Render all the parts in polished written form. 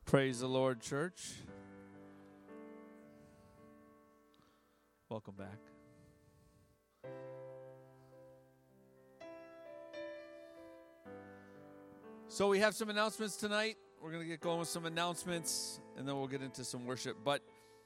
Praise the Lord, church. Welcome back. So we have some announcements tonight. We're going to get going with some announcements, and then we'll get into some worship. But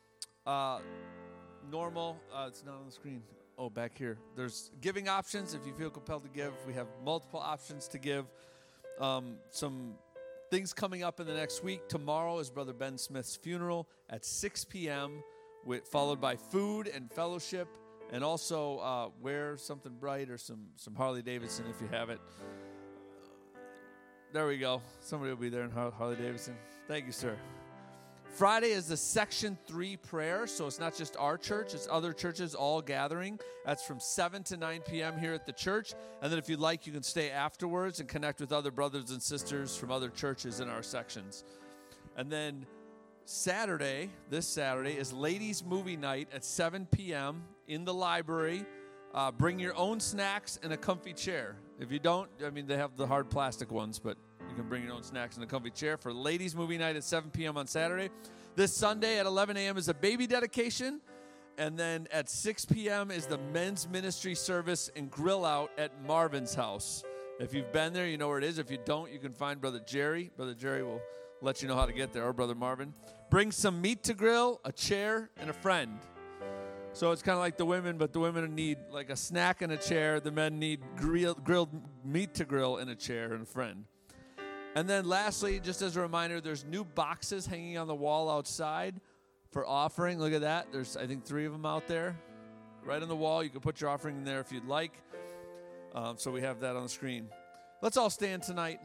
normal, it's not on the screen. Oh, back here. There's giving options if you feel compelled to give. We have multiple options to give. Some things coming up in the next week. Tomorrow is Brother Ben Smith's funeral at 6 p.m., followed by food and fellowship, and also wear something bright or some Harley Davidson if you have it. There we go. Somebody will be there in Harley Davidson. Thank you, sir. Friday is the Section 3 prayer, so it's not just our church, it's other churches all gathering. That's from 7 to 9 p.m. here at the church. And then if you'd like, you can stay afterwards and connect with other brothers and sisters from other churches in our sections. And then this Saturday, is Ladies Movie Night at 7 p.m. in the library. Bring your own snacks and a comfy chair. If you don't, they have the hard plastic ones, but you can bring your own snacks and a comfy chair for Ladies Movie Night at 7 p.m. on Saturday. This Sunday at 11 a.m. is a baby dedication. And then at 6 p.m. is the men's ministry service and grill out at Marvin's house. If you've been there, you know where it is. If you don't, you can find Brother Jerry. Brother Jerry will let you know how to get there, or Brother Marvin. Bring some meat to grill, a chair, and a friend. So it's kind of like the women, but the women need like a snack and a chair. The men need grilled meat to grill and a chair and a friend. And then lastly, just as a reminder, there's new boxes hanging on the wall outside for offering. Look at that. There's, I think, 3 of them out there right on the wall. You can put your offering in there if you'd like. So we have that on the screen. Let's all stand tonight.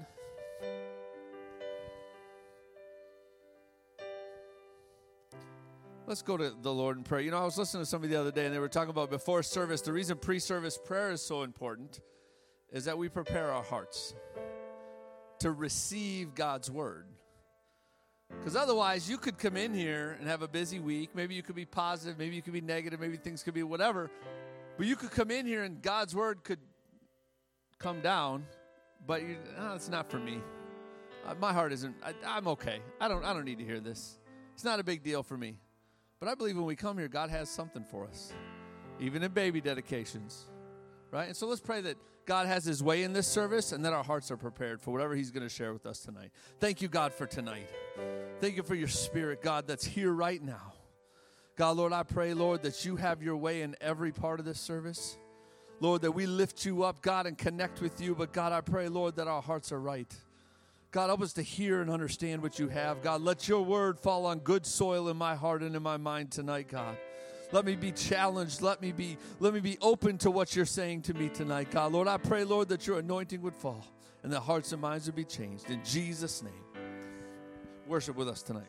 Let's go to the Lord in prayer. I was listening to somebody the other day, and they were talking about before service, the reason pre-service prayer is so important is that we prepare our hearts to receive God's word. Because otherwise, you could come in here and have a busy week. Maybe you could be positive. Maybe you could be negative. Maybe things could be whatever. But you could come in here, and God's word could come down, but it's not for me. My heart isn't. I'm okay. I don't need to hear this. It's not a big deal for me. But I believe when we come here, God has something for us, even in baby dedications, right? And so let's pray that God has his way in this service and that our hearts are prepared for whatever he's going to share with us tonight. Thank you, God, for tonight. Thank you for your spirit, God, that's here right now. God, Lord, I pray, Lord, that you have your way in every part of this service. Lord, that we lift you up, God, and connect with you. But, God, I pray, Lord, that our hearts are right. God, help us to hear and understand what you have. God, let your word fall on good soil in my heart and in my mind tonight, God. Let me be challenged. Let me be open to what you're saying to me tonight, God. Lord, I pray, Lord, that your anointing would fall and that hearts and minds would be changed. In Jesus' name, worship with us tonight.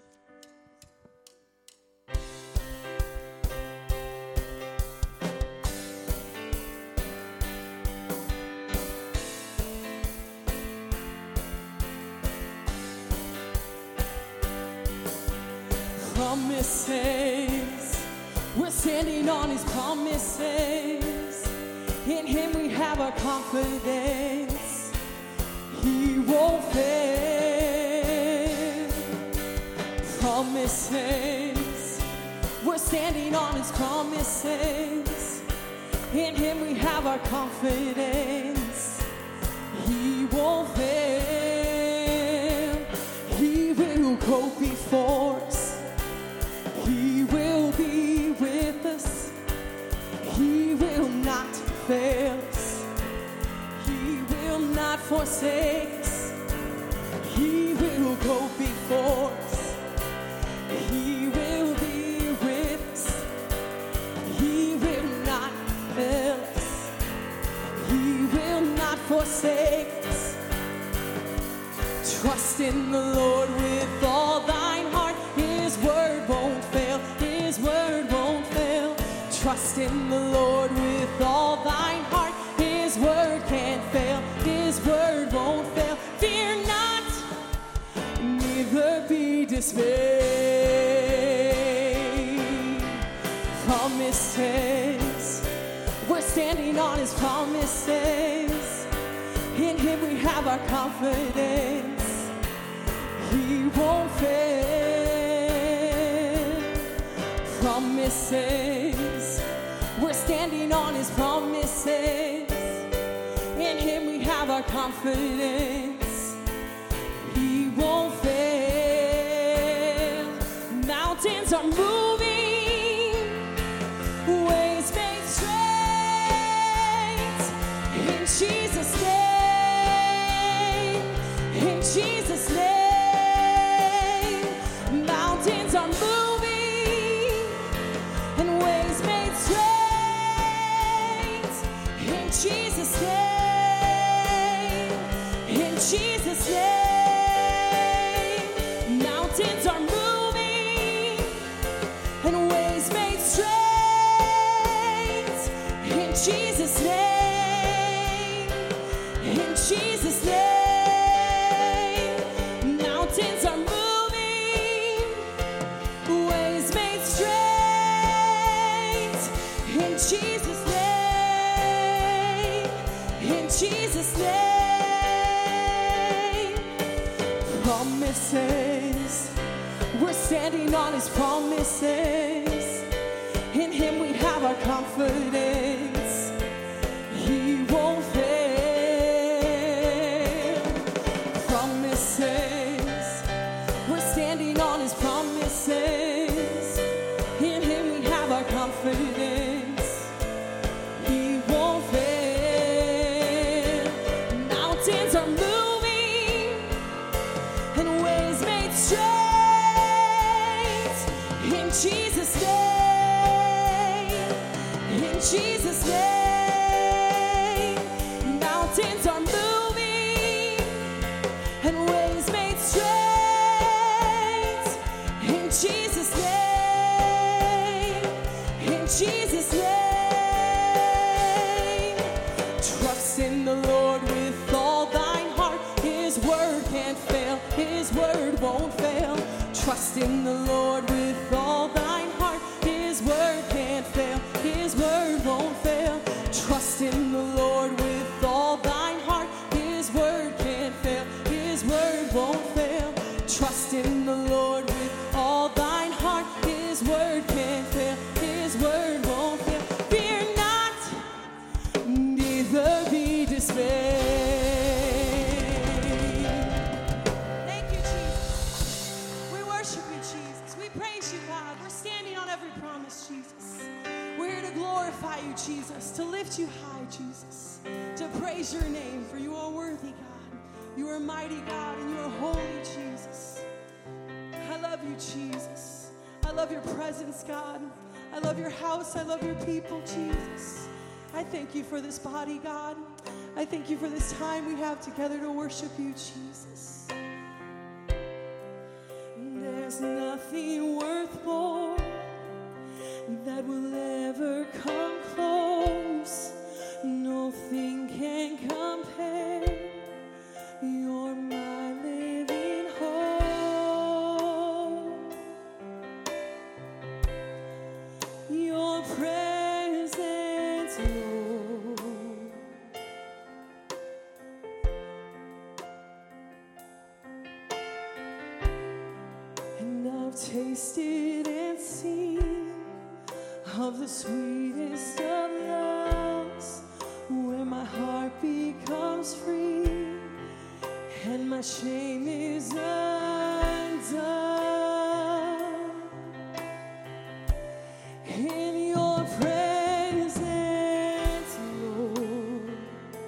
Promises, we're standing on his promises. In him we have our confidence. He won't fail. Promises, we're standing on his promises. In him we have our confidence. He won't fail. He will go before us. He will be with us. He will not fail us. He will not forsake us. He will go before us. He will be with us. He will not fail us. He will not forsake us. Trust in the Lord with all thine heart. His word won't fail. His word won't fail. Trust in the Lord with all thine heart. His word can't fail. His word won't fail. Fear not, neither be dismayed. Promises, we're standing on his promises. In him we have our confidence. He won't fail. promises. We're standing on his promises. In him we have our confidence. He won't fail. Mountains are moving, ways made straight. In Jesus' name, in Jesus' name, mountains are moving and ways made straight. In Jesus' name, in Jesus' name, mountains are moving and ways made straight. In Jesus' name, in Jesus' name, mountains are moving, ways made straight. In Jesus' name, in Jesus' name, promises. We're standing on his promises. In him we have our confidence. He won't fail. Promises. We're standing on his promises. In him we have our confidence. He won't fail. Mountains are moving and ways made straight. In Jesus' name, in Jesus' name, mountains are moving and ways made straight. In Jesus' name, in Jesus' name, trust in the Lord with all thine heart. His word can't fail, his word won't fail. Trust in the Lord with all thine heart. His word can't fail, his word won't fail. Trust in the Lord with all thine heart. His word can't fail, his word won't fail. Trust in the Lord with all thine heart. His word can't fail, his word won't fail. Fear not, neither be dismayed. Thank you, Jesus. We worship you, Jesus. We praise you, God. We're standing on every promise, Jesus. We're here to glorify you, Jesus, to lift you high, Jesus, to praise your name, for you are worthy, God. You are mighty, God, and you are holy, Jesus. I love you, Jesus. I love your presence, God. I love your house. I love your people, Jesus. I thank you for this body, God. I thank you for this time we have together to worship you, Jesus. There's nothing worth more that will ever come close. Nothing can compare. You're my living hope. Your presence, Lord. And I've tasted and seen of the sweetest of loves, where my heart becomes free and my shame is undone. In your presence, Lord.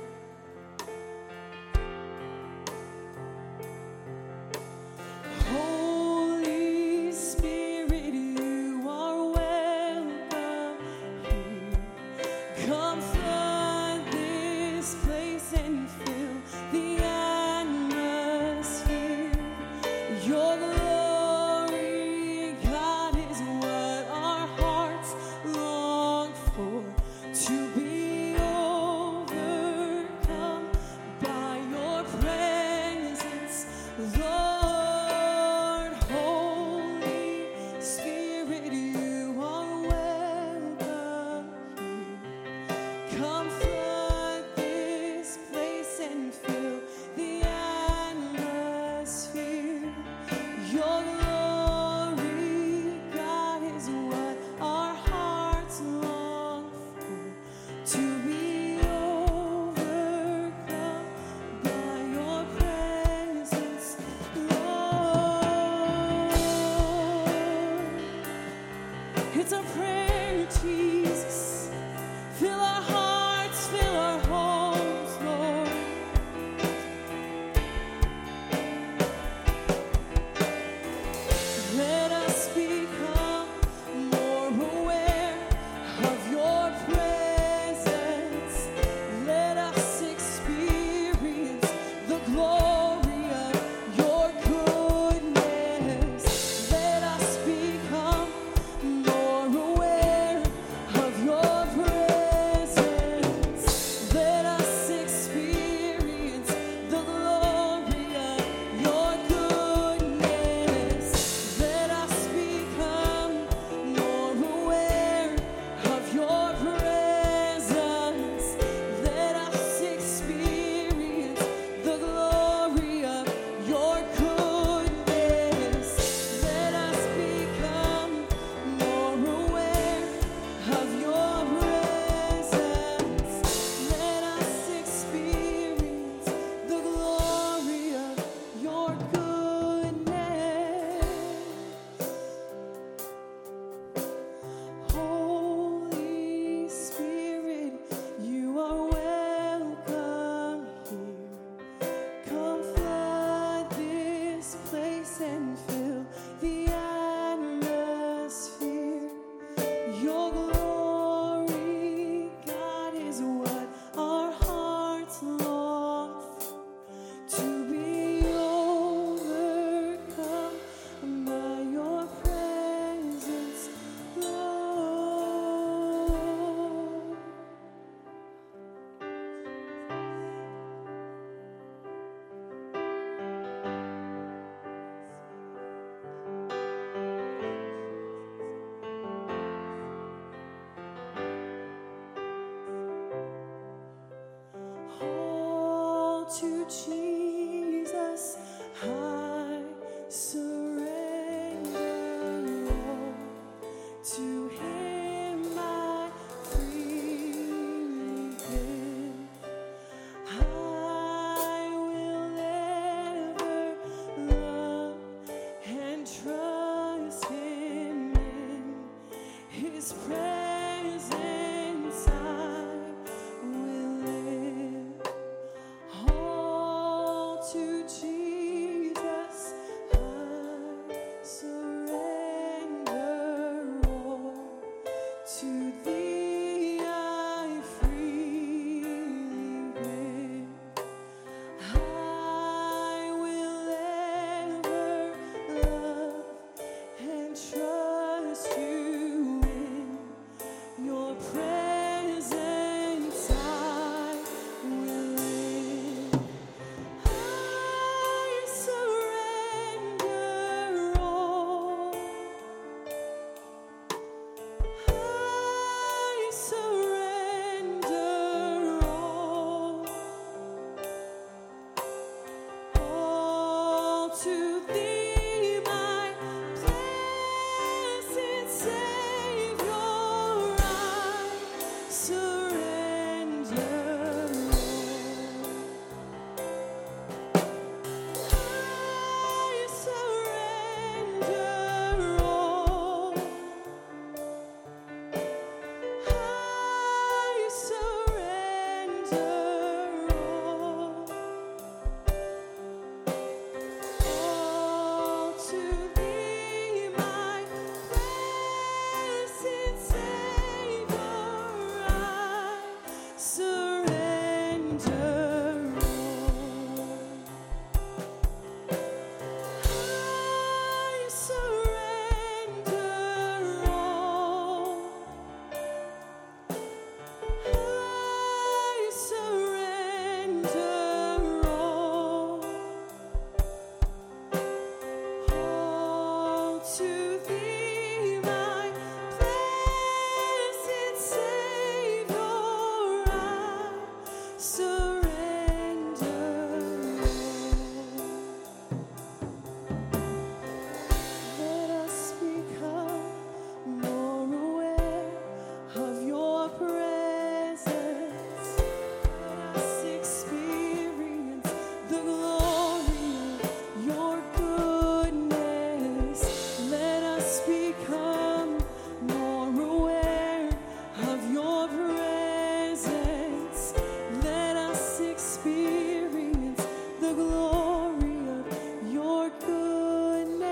Holy Spirit, you are welcome here. Come flood this place and fill the atmosphere. Your glory, God, is what our hearts long for, to be overcome by your presence, Lord. Holy Spirit, you are welcome here. Come flood this place and fill the atmosphere. Your Jesus, I surrender all. To Him I freely give. I will ever love and trust Him in His presence. I will live. All to Jesus I surrender all. To Thee I freely give. I will ever love and trust You in Your presence. I will live. I surrender all. I surrender all. All to Thee, my blessed Savior, I surrender all. I surrender all. I surrender all. All to Thee, my blessed Savior, I surrender all. I surrender all. I surrender all. All to Thee, my blessed Savior, I surrender all. Let us become more aware of Your presence. Let us experience the glory of Your goodness. Let us become more aware of Your presence. Let us experience the glory of Your goodness.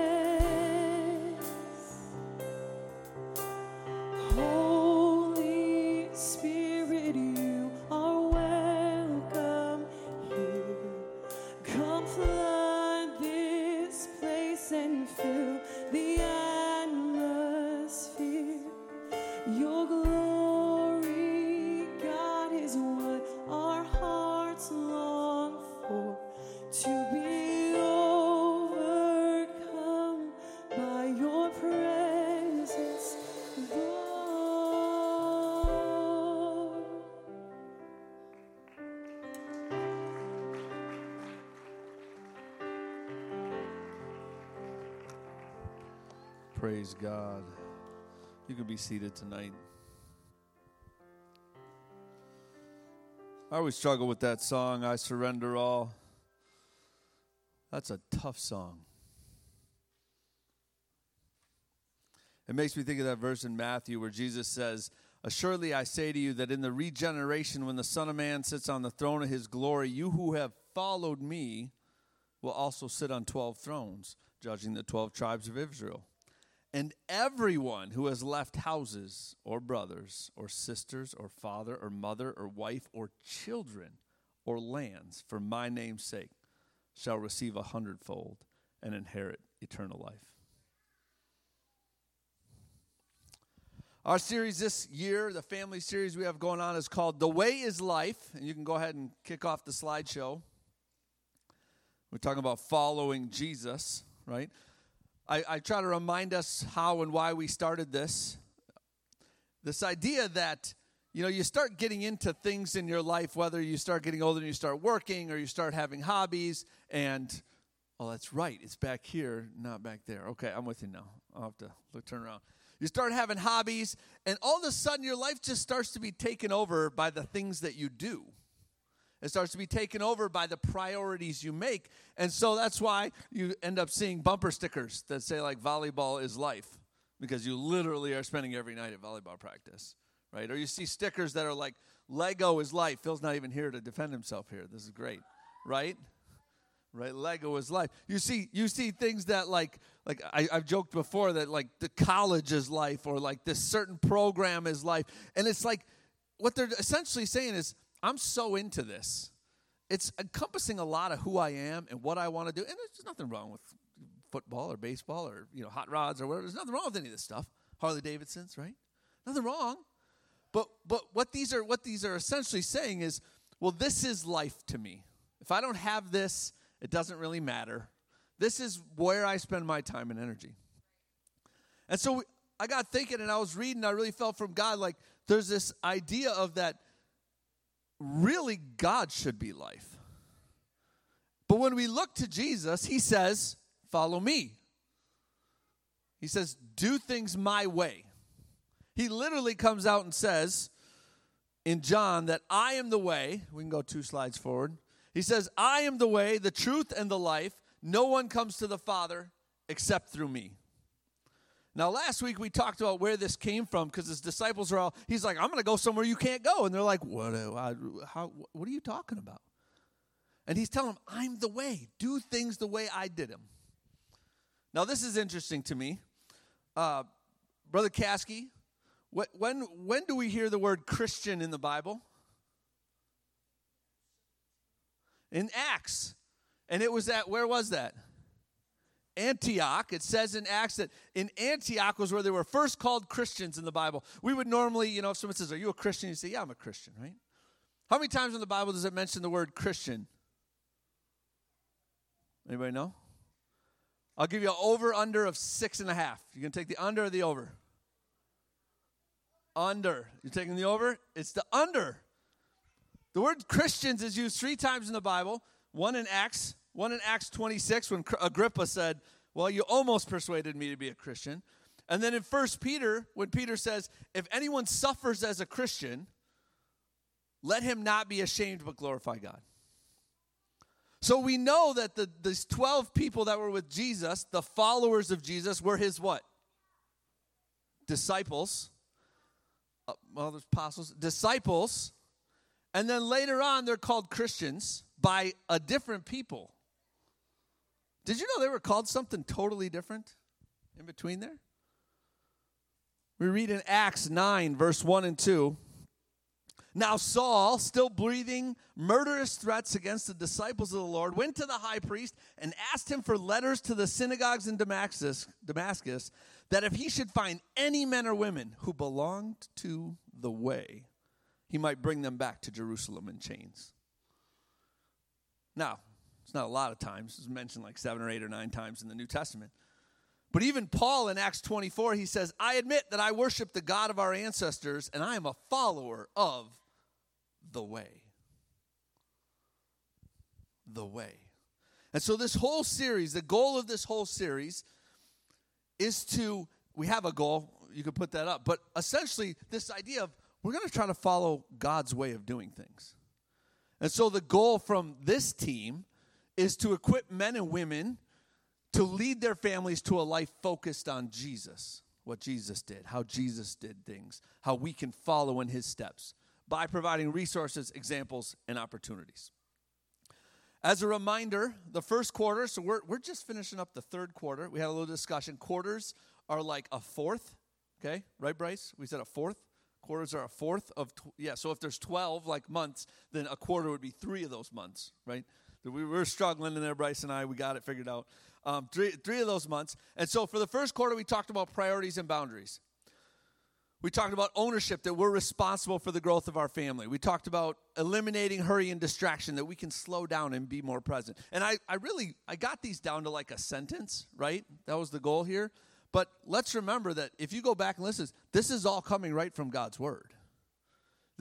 Holy Spirit, You are welcome here. Come flood this place and fill the atmosphere. Your glory, God, is what our hearts long for. To be overcome by Your presence, Lord. Praise God. You can be seated tonight. I always struggle with that song, I Surrender All. That's a tough song. It makes me think of that verse in Matthew where Jesus says, "Assuredly I say to you that in the regeneration, when the Son of Man sits on the throne of His glory, you who have followed me will also sit on 12 thrones, judging the 12 tribes of Israel. And everyone who has left houses or brothers or sisters or father or mother or wife or children or lands for my name's sake shall receive 100-fold and inherit eternal life." Our series this year, the family series we have going on, is called The Way is Life. And you can go ahead and kick off the slideshow. We're talking about following Jesus, right? I try to remind us how and why we started this. This idea that you start getting into things in your life, whether you start getting older and you start working or you start having hobbies, and, oh, that's right, it's back here, not back there. Okay, I'm with you now. I'll have to turn around. You start having hobbies, and all of a sudden your life just starts to be taken over by the things that you do. It starts to be taken over by the priorities you make. And so that's why you end up seeing bumper stickers that say, like, volleyball is life, because you literally are spending every night at volleyball practice, right? Or you see stickers that are like, Lego is life. Phil's not even here to defend himself here. This is great, right? Right, Lego is life. You see things that like I've joked before that, like, the college is life, or like this certain program is life. And it's like what they're essentially saying is, I'm so into this. It's encompassing a lot of who I am and what I want to do. And there's nothing wrong with football or baseball or, hot rods or whatever. There's nothing wrong with any of this stuff. Harley Davidsons, right? Nothing wrong. But what these are essentially saying is, well, this is life to me. If I don't have this, it doesn't really matter. This is where I spend my time and energy. And so I got thinking, and I was reading, I really felt from God, like, there's this idea of that really God should be life. But when we look to Jesus, he says, follow me. He says, do things my way. He literally comes out and says in John that I am the way. We can go 2 slides forward. He says, I am the way, the truth, and the life. No one comes to the Father except through me. Now, last week we talked about where this came from, because his disciples are all, he's like, I'm going to go somewhere you can't go. And they're like, what are you talking about? And he's telling them, I'm the way. Do things the way I did them. Now, this is interesting to me. Brother Caskey, when do we hear the word Christian in the Bible? In Acts. And it was where was that? Antioch. It says in Acts that in Antioch was where they were first called Christians in the Bible. We would normally, if someone says, are you a Christian? You say, yeah, I'm a Christian, right? How many times in the Bible does it mention the word Christian? Anybody know? I'll give you an over-under of 6.5. You going to take the under or the over? Under. You're taking the over? It's the under. The word Christians is used 3 times in the Bible. One in Acts 26 when Agrippa said, well, you almost persuaded me to be a Christian. And then in 1 Peter, when Peter says, if anyone suffers as a Christian, let him not be ashamed but glorify God. So we know that these 12 people that were with Jesus, the followers of Jesus, were his what? Disciples. There's apostles. Disciples. And then later on, they're called Christians by a different people. Did you know they were called something totally different in between there? We read in Acts 9, verse 1 and 2. Now Saul, still breathing murderous threats against the disciples of the Lord, went to the high priest and asked him for letters to the synagogues in Damascus, that if he should find any men or women who belonged to the way, he might bring them back to Jerusalem in chains. Now, it's not a lot of times. It's mentioned like 7 or 8 or 9 times in the New Testament. But even Paul in Acts 24, he says, I admit that I worship the God of our ancestors, and I am a follower of the way. The way. And so this whole series, the goal of this whole series is we have a goal, you could put that up, but essentially this idea of we're going to try to follow God's way of doing things. And so the goal from this team is to equip men and women to lead their families to a life focused on Jesus, what Jesus did, how Jesus did things, how we can follow in his steps by providing resources, examples, and opportunities. As a reminder, the first quarter, so we're just finishing up the third quarter. We had a little discussion. Quarters are like a fourth, okay? Right, Bryce? We said a fourth. Quarters are a fourth of, so if there's 12 like months, then a quarter would be 3 of those months, right? We were struggling in there, Bryce and I. We got it figured out. 3 of those months. And so for the first quarter, we talked about priorities and boundaries. We talked about ownership, that we're responsible for the growth of our family. We talked about eliminating hurry and distraction, that we can slow down and be more present. And I got these down to like a sentence, right? That was the goal here. But let's remember that if you go back and listen, this is all coming right from God's word.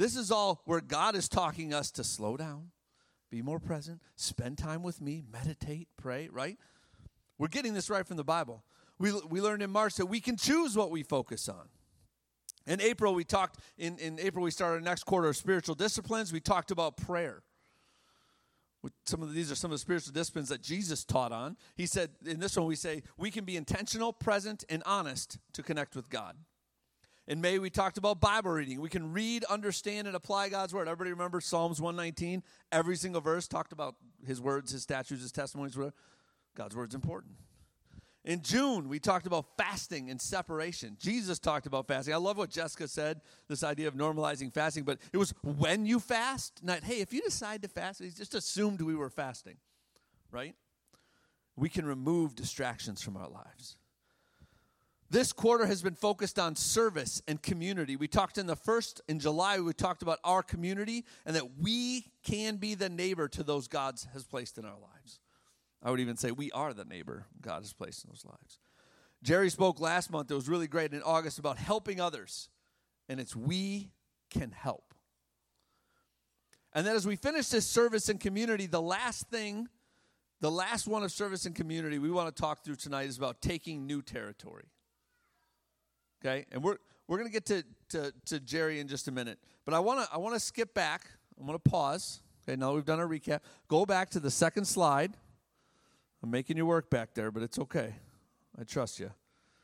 This is all where God is talking us to slow down, be more present, spend time with me, meditate, pray, right? We're getting this right from the Bible. We learned in March that we can choose what we focus on. In April, we talked, in April, we started our next quarter of spiritual disciplines. We talked about prayer. These are some of the spiritual disciplines that Jesus taught on. He said, in this one, we say, we can be intentional, present, and honest to connect with God. In May, we talked about Bible reading. We can read, understand, and apply God's word. Everybody remember Psalms 119? Every single verse talked about his words, his statutes, his testimonies. God's word's important. In June, we talked about fasting and separation. Jesus talked about fasting. I love what Jessica said, this idea of normalizing fasting, but it was when you fast, not, hey, if you decide to fast, he just assumed we were fasting, right? We can remove distractions from our lives. This quarter has been focused on service and community. We talked in July, we talked about our community and that we can be the neighbor to those God has placed in our lives. I would even say we are the neighbor God has placed in those lives. Jerry spoke last month. It was really great in August about helping others. And it's we can help. And then as we finish this service and community, the last one of service and community we want to talk through tonight is about taking new territory. Okay? And we're going to get to Jerry in just a minute. But I want to skip back. I'm going to pause. Okay, now we've done our recap. Go back to the second slide. I'm making you work back there, but it's okay. I trust you.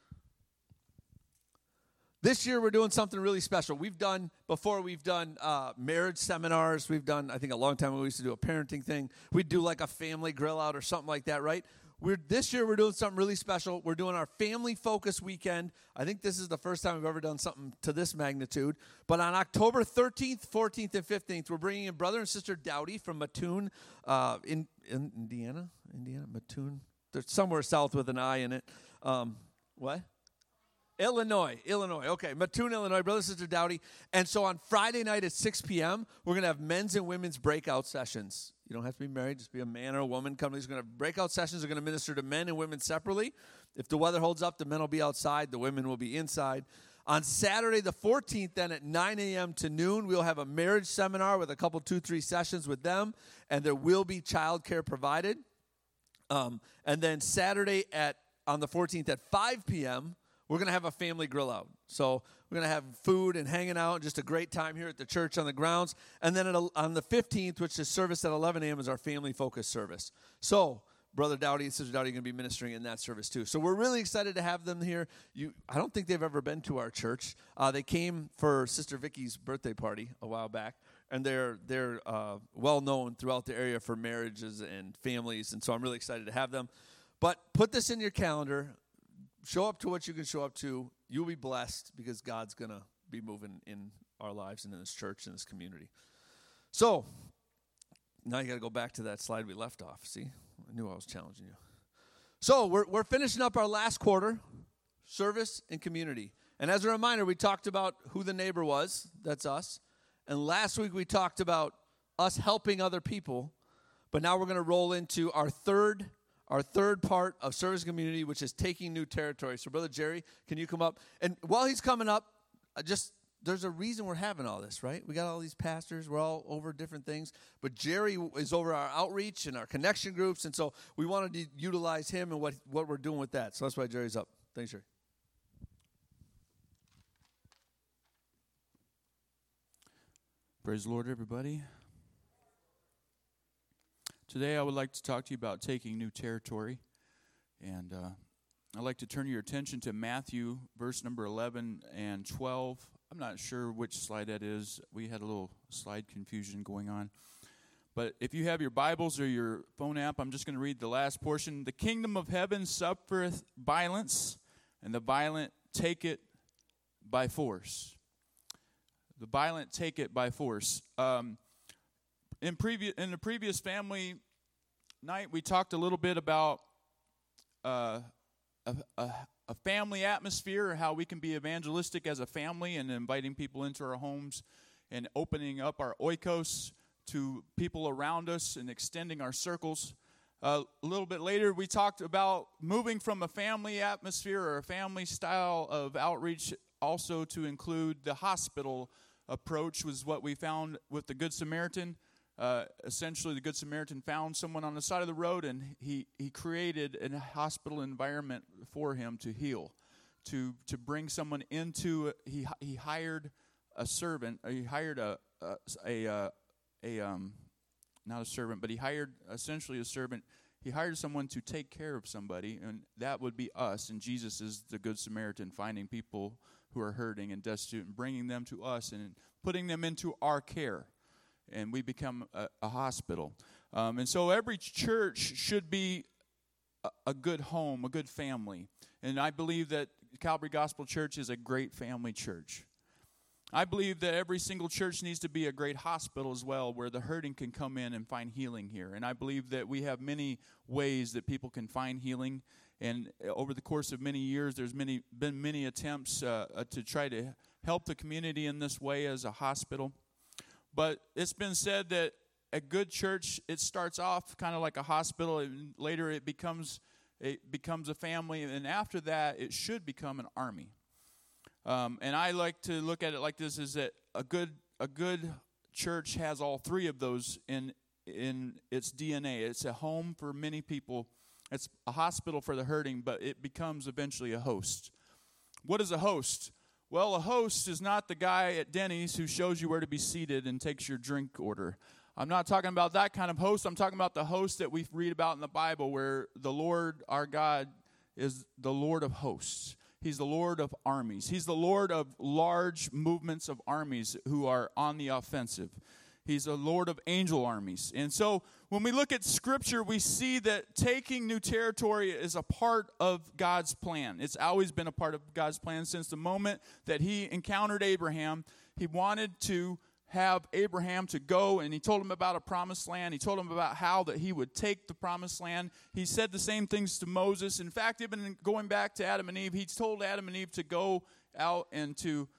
This year, we're doing something really special. We've done marriage seminars. We've done, I think a long time ago, we used to do a parenting thing. We'd do like a family grill out or something like that, right? This year, we're doing something really special. We're doing our family focus weekend. I think this is the first time we've ever done something to this magnitude. But on October 13th, 14th, and 15th, we're bringing in Brother and Sister Dowdy from Mattoon, in Indiana, Mattoon. They're somewhere south with an I in it. What? Illinois. Okay, Mattoon, Illinois, Brother and Sister Dowdy. And so on Friday night at 6 p.m., we're going to have men's and women's breakout sessions. You don't have to be married. Just be a man or a woman. Companies are going to have breakout sessions. They're going to minister to men and women separately. If the weather holds up, the men will be outside. The women will be inside. On Saturday the 14th, then at 9 a.m. to noon, we'll have a marriage seminar with a couple, 2-3 sessions with them. And there will be childcare provided. And then Saturday on the 14th at 5 p.m., we're going to have a family grill out. So we're going to have food and hanging out, just a great time here at the church on the grounds. And then on the 15th, which is service at 11 a.m., is our family-focused service. So Brother Dowdy and Sister Dowdy are going to be ministering in that service too. So we're really excited to have them here. I don't think they've ever been to our church. They came for Sister Vicky's birthday party a while back. And they're well known throughout the area for marriages and families. And so I'm really excited to have them. But put this in your calendar. Show up to what you can show up to. You'll be blessed because God's going to be moving in our lives and in this church and this community. So, now you got to go back to that slide we left off. See? I knew I was challenging you. So, we're finishing up our last quarter, service and community. And as a reminder, we talked about who the neighbor was. That's us. And last week we talked about us helping other people. But now we're going to roll into our third part of service and community, which is taking new territory. So, Brother Jerry, can you come up? And while he's coming up, there's a reason we're having all this, right? We got all these pastors. We're all over different things. But Jerry is over our outreach and our connection groups, and so we wanted to utilize him and what we're doing with that. So that's why Jerry's up. Thanks, Jerry. Praise the Lord, everybody. Today I would like to talk to you about taking new territory, and I'd like to turn your attention to Matthew, verse number 11 and 12. I'm not sure which slide that is. We had a little slide confusion going on. But if you have your Bibles or your phone app, I'm just going to read the last portion. The kingdom of heaven suffereth violence, and the violent take it by force. The violent take it by force. In the previous family night, we talked a little bit about a family atmosphere, how we can be evangelistic as a family and inviting people into our homes and opening up our oikos to people around us and extending our circles. A little bit later, we talked about moving from a family atmosphere or a family style of outreach also to include the hospital approach was what we found with the Good Samaritan. Essentially, the Good Samaritan found someone on the side of the road, and he created a hospital environment for him to heal, to bring someone into. He hired a servant. He hired not a servant, but he hired essentially a servant. He hired someone to take care of somebody, and that would be us. And Jesus is the Good Samaritan, finding people who are hurting and destitute and bringing them to us and putting them into our care. And we become a hospital. And so every church should be a good home, a good family. And I believe that Calvary Gospel Church is a great family church. I believe that every single church needs to be a great hospital as well, where the hurting can come in and find healing here. And I believe that we have many ways that people can find healing. And over the course of many years, there's been many attempts to try to help the community in this way as a hospital. But it's been said that a good church, it starts off kind of like a hospital, and later it becomes a family, and after that, it should become an army. And I like to look at it like this: is that a good church has all three of those in its DNA. It's a home for many people. It's a hospital for the hurting, but it becomes eventually a host. What is a host? Well, a host is not the guy at Denny's who shows you where to be seated and takes your drink order. I'm not talking about that kind of host. I'm talking about the host that we read about in the Bible, where the Lord, our God, is the Lord of hosts. He's the Lord of armies. He's the Lord of large movements of armies who are on the offensive. He's the Lord of angel armies. And so when we look at Scripture, we see that taking new territory is a part of God's plan. It's always been a part of God's plan since the moment that he encountered Abraham. He wanted to have Abraham to go, and he told him about a promised land. He told him about how that he would take the promised land. He said the same things to Moses. In fact, even going back to Adam and Eve, he told Adam and Eve to go out and to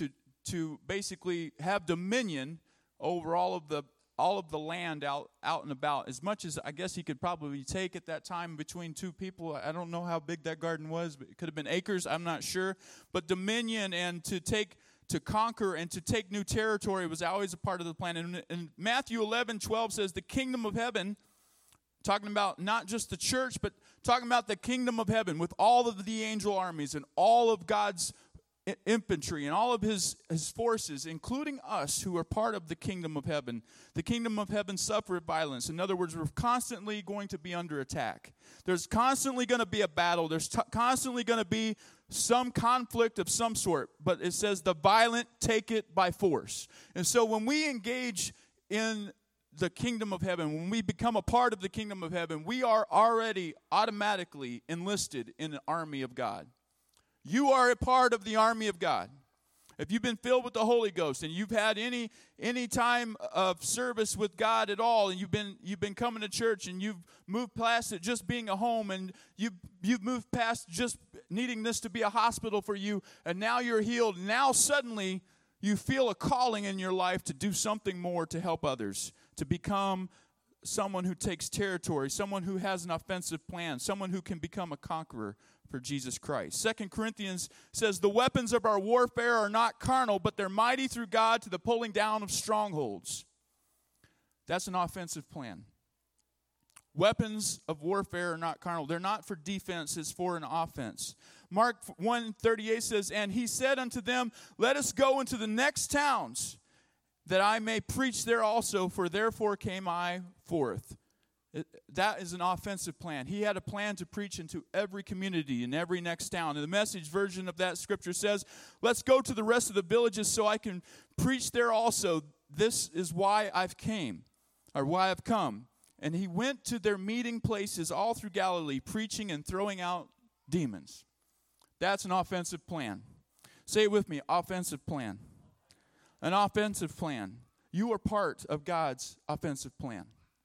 basically have dominion over all of the land out and about, as much as I guess he could probably take at that time between two people. I don't know how big that garden was, but it could have been acres. I'm not sure. But dominion and to conquer and to take new territory was always a part of the plan. And Matthew 11:12 says the kingdom of heaven, talking about not just the church, but talking about the kingdom of heaven with all of the angel armies and all of God's infantry and all of his forces, including us who are part of the kingdom of heaven. The kingdom of heaven suffereth violence. In other words, we're constantly going to be under attack. There's constantly going to be a battle. There's constantly going to be some conflict of some sort. But it says the violent take it by force. And so when we engage in the kingdom of heaven, when we become a part of the kingdom of heaven, we are already automatically enlisted in an army of God. You are a part of the army of God. If you've been filled with the Holy Ghost and you've had any time of service with God at all, and you've been coming to church and you've moved past it just being a home, and you've moved past just needing this to be a hospital for you, and now you're healed. Now suddenly you feel a calling in your life to do something more to help others, to become someone who takes territory, someone who has an offensive plan, someone who can become a conqueror for Jesus Christ. 2 Corinthians says, the weapons of our warfare are not carnal, but they're mighty through God to the pulling down of strongholds. That's an offensive plan. Weapons of warfare are not carnal. They're not for defense, it's for an offense. Mark 1:38 says, and he said unto them, let us go into the next towns, that I may preach there also, for therefore came I forth. That is an offensive plan. He had a plan to preach into every community in every next town. And the Message version of that scripture says, let's go to the rest of the villages so I can preach there also. This is why I've come. And he went to their meeting places all through Galilee, preaching and throwing out demons. That's an offensive plan. Say it with me, offensive plan. An offensive plan. You are part of God's offensive plan.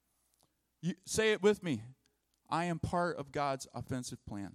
Say it with me. I am part of God's offensive plan.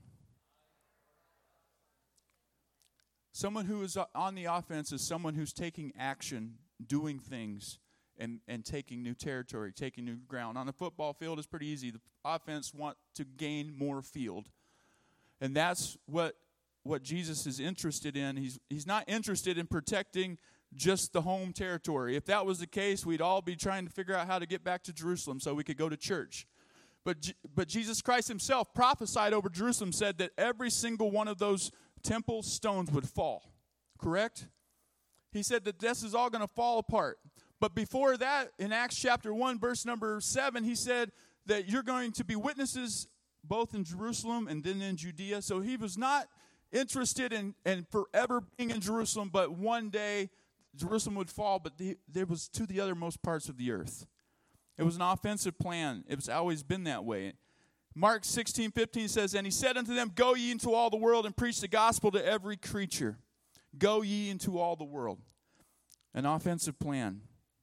Someone who is on the offense is someone who's taking action, doing things, and taking new territory, taking new ground. On the football field, it's pretty easy. The offense want to gain more field. And that's what Jesus is interested in. He's not interested in protecting just the home territory. If that was the case, we'd all be trying to figure out how to get back to Jerusalem so we could go to church. But Jesus Christ himself prophesied over Jerusalem, said that every single one of those temple stones would fall. Correct? He said that this is all going to fall apart. But before that, in Acts chapter 1, verse number 7, he said that you're going to be witnesses both in Jerusalem and then in Judea. So he was not interested in forever being in Jerusalem, but one day Jerusalem would fall, but there was to the othermost parts of the earth. It was an offensive plan. It's always been that way. Mark 16:15 says, and he said unto them, go ye into all the world and preach the gospel to every creature. Go ye into all the world. An offensive plan.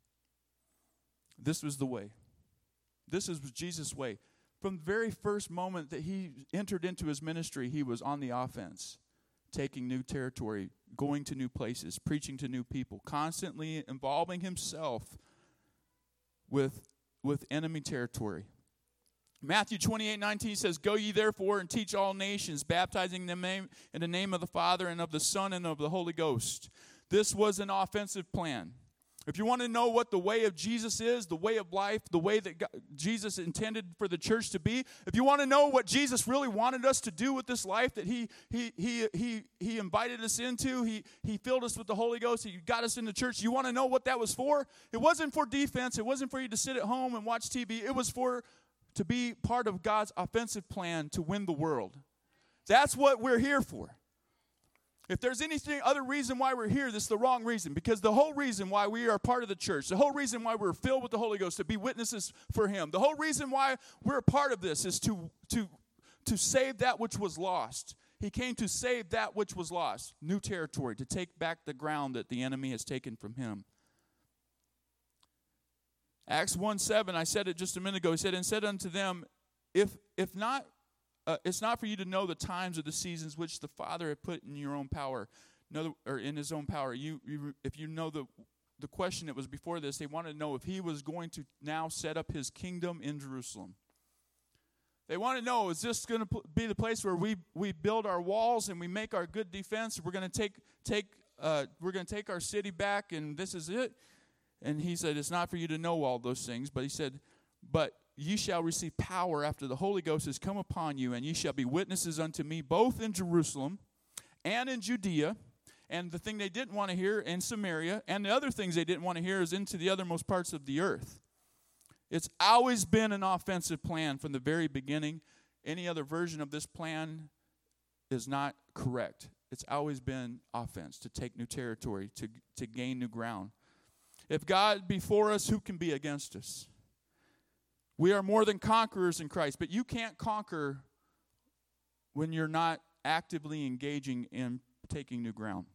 This was the way. This is Jesus' way. From the very first moment that he entered into his ministry, he was on the offense, taking new territory, going to new places, preaching to new people, constantly involving himself with enemy territory. Matthew 28:19 says, go ye therefore and teach all nations, baptizing them in the name of the Father and of the Son and of the Holy Ghost. This was an offensive plan. If you want to know what the way of Jesus is, the way of life, the way that Jesus intended for the church to be, if you want to know what Jesus really wanted us to do with this life that he invited us into, he filled us with the Holy Ghost, he got us into church, you want to know what that was for? It wasn't for defense. It wasn't for you to sit at home and watch TV. It was to be part of God's offensive plan to win the world. That's what we're here for. If there's anything other reason why we're here, this is the wrong reason. Because the whole reason why we are part of the church, the whole reason why we're filled with the Holy Ghost, to be witnesses for him, the whole reason why we're a part of this is to save that which was lost. He came to save that which was lost, new territory, to take back the ground that the enemy has taken from him. Acts 1:7, I said it just a minute ago. He said, and said unto them, if not, it's not for you to know the times or the seasons which the Father had put in your own power, or in his own power. If you know the question that was before this, they wanted to know if he was going to now set up his kingdom in Jerusalem. They want to know, is this going to be the place where we build our walls and we make our good defense? We're going to take our city back, and this is it. And he said, it's not for you to know all those things, but he said, but ye shall receive power after the Holy Ghost has come upon you, and ye shall be witnesses unto me both in Jerusalem and in Judea, and the thing they didn't want to hear, in Samaria, and the other things they didn't want to hear is into the othermost parts of the earth. It's always been an offensive plan from the very beginning. Any other version of this plan is not correct. It's always been offense, to take new territory, to gain new ground. If God be for us, who can be against us? We are more than conquerors in Christ, but you can't conquer when you're not actively engaging in taking new ground.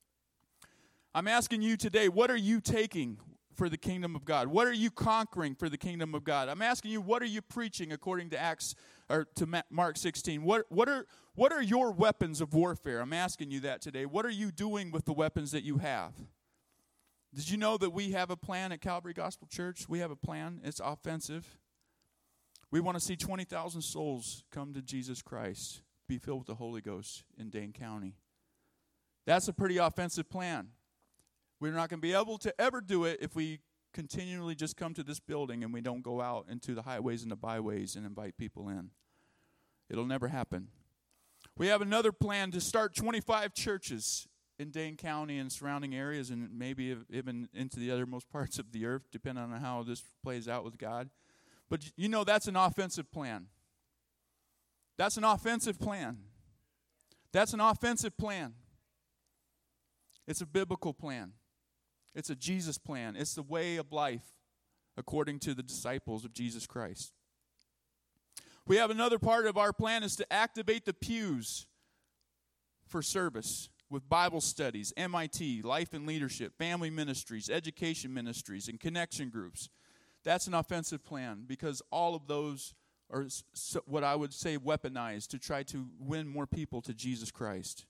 I'm asking you today, what are you taking for the kingdom of God? What are you conquering for the kingdom of God? I'm asking you, what are you preaching according to Mark 16? What are your weapons of warfare? I'm asking you that today. What are you doing with the weapons that you have? Did you know that we have a plan at Calvary Gospel Church? We have a plan. It's offensive. We want to see 20,000 souls come to Jesus Christ, be filled with the Holy Ghost in Dane County. That's a pretty offensive plan. We're not going to be able to ever do it if we continually just come to this building and we don't go out into the highways and the byways and invite people in. It'll never happen. We have another plan to start 25 churches in Dane County and surrounding areas, and maybe even into the othermost parts of the earth, depending on how this plays out with God. But you know that's an offensive plan. That's an offensive plan. That's an offensive plan. It's a biblical plan. It's a Jesus plan. It's the way of life according to the disciples of Jesus Christ. We have another part of our plan is to activate the pews for service with Bible studies, MIT, Life and Leadership, Family Ministries, Education Ministries, and Connection Groups. That's an offensive plan because all of those are what I would say weaponized to try to win more people to Jesus Christ.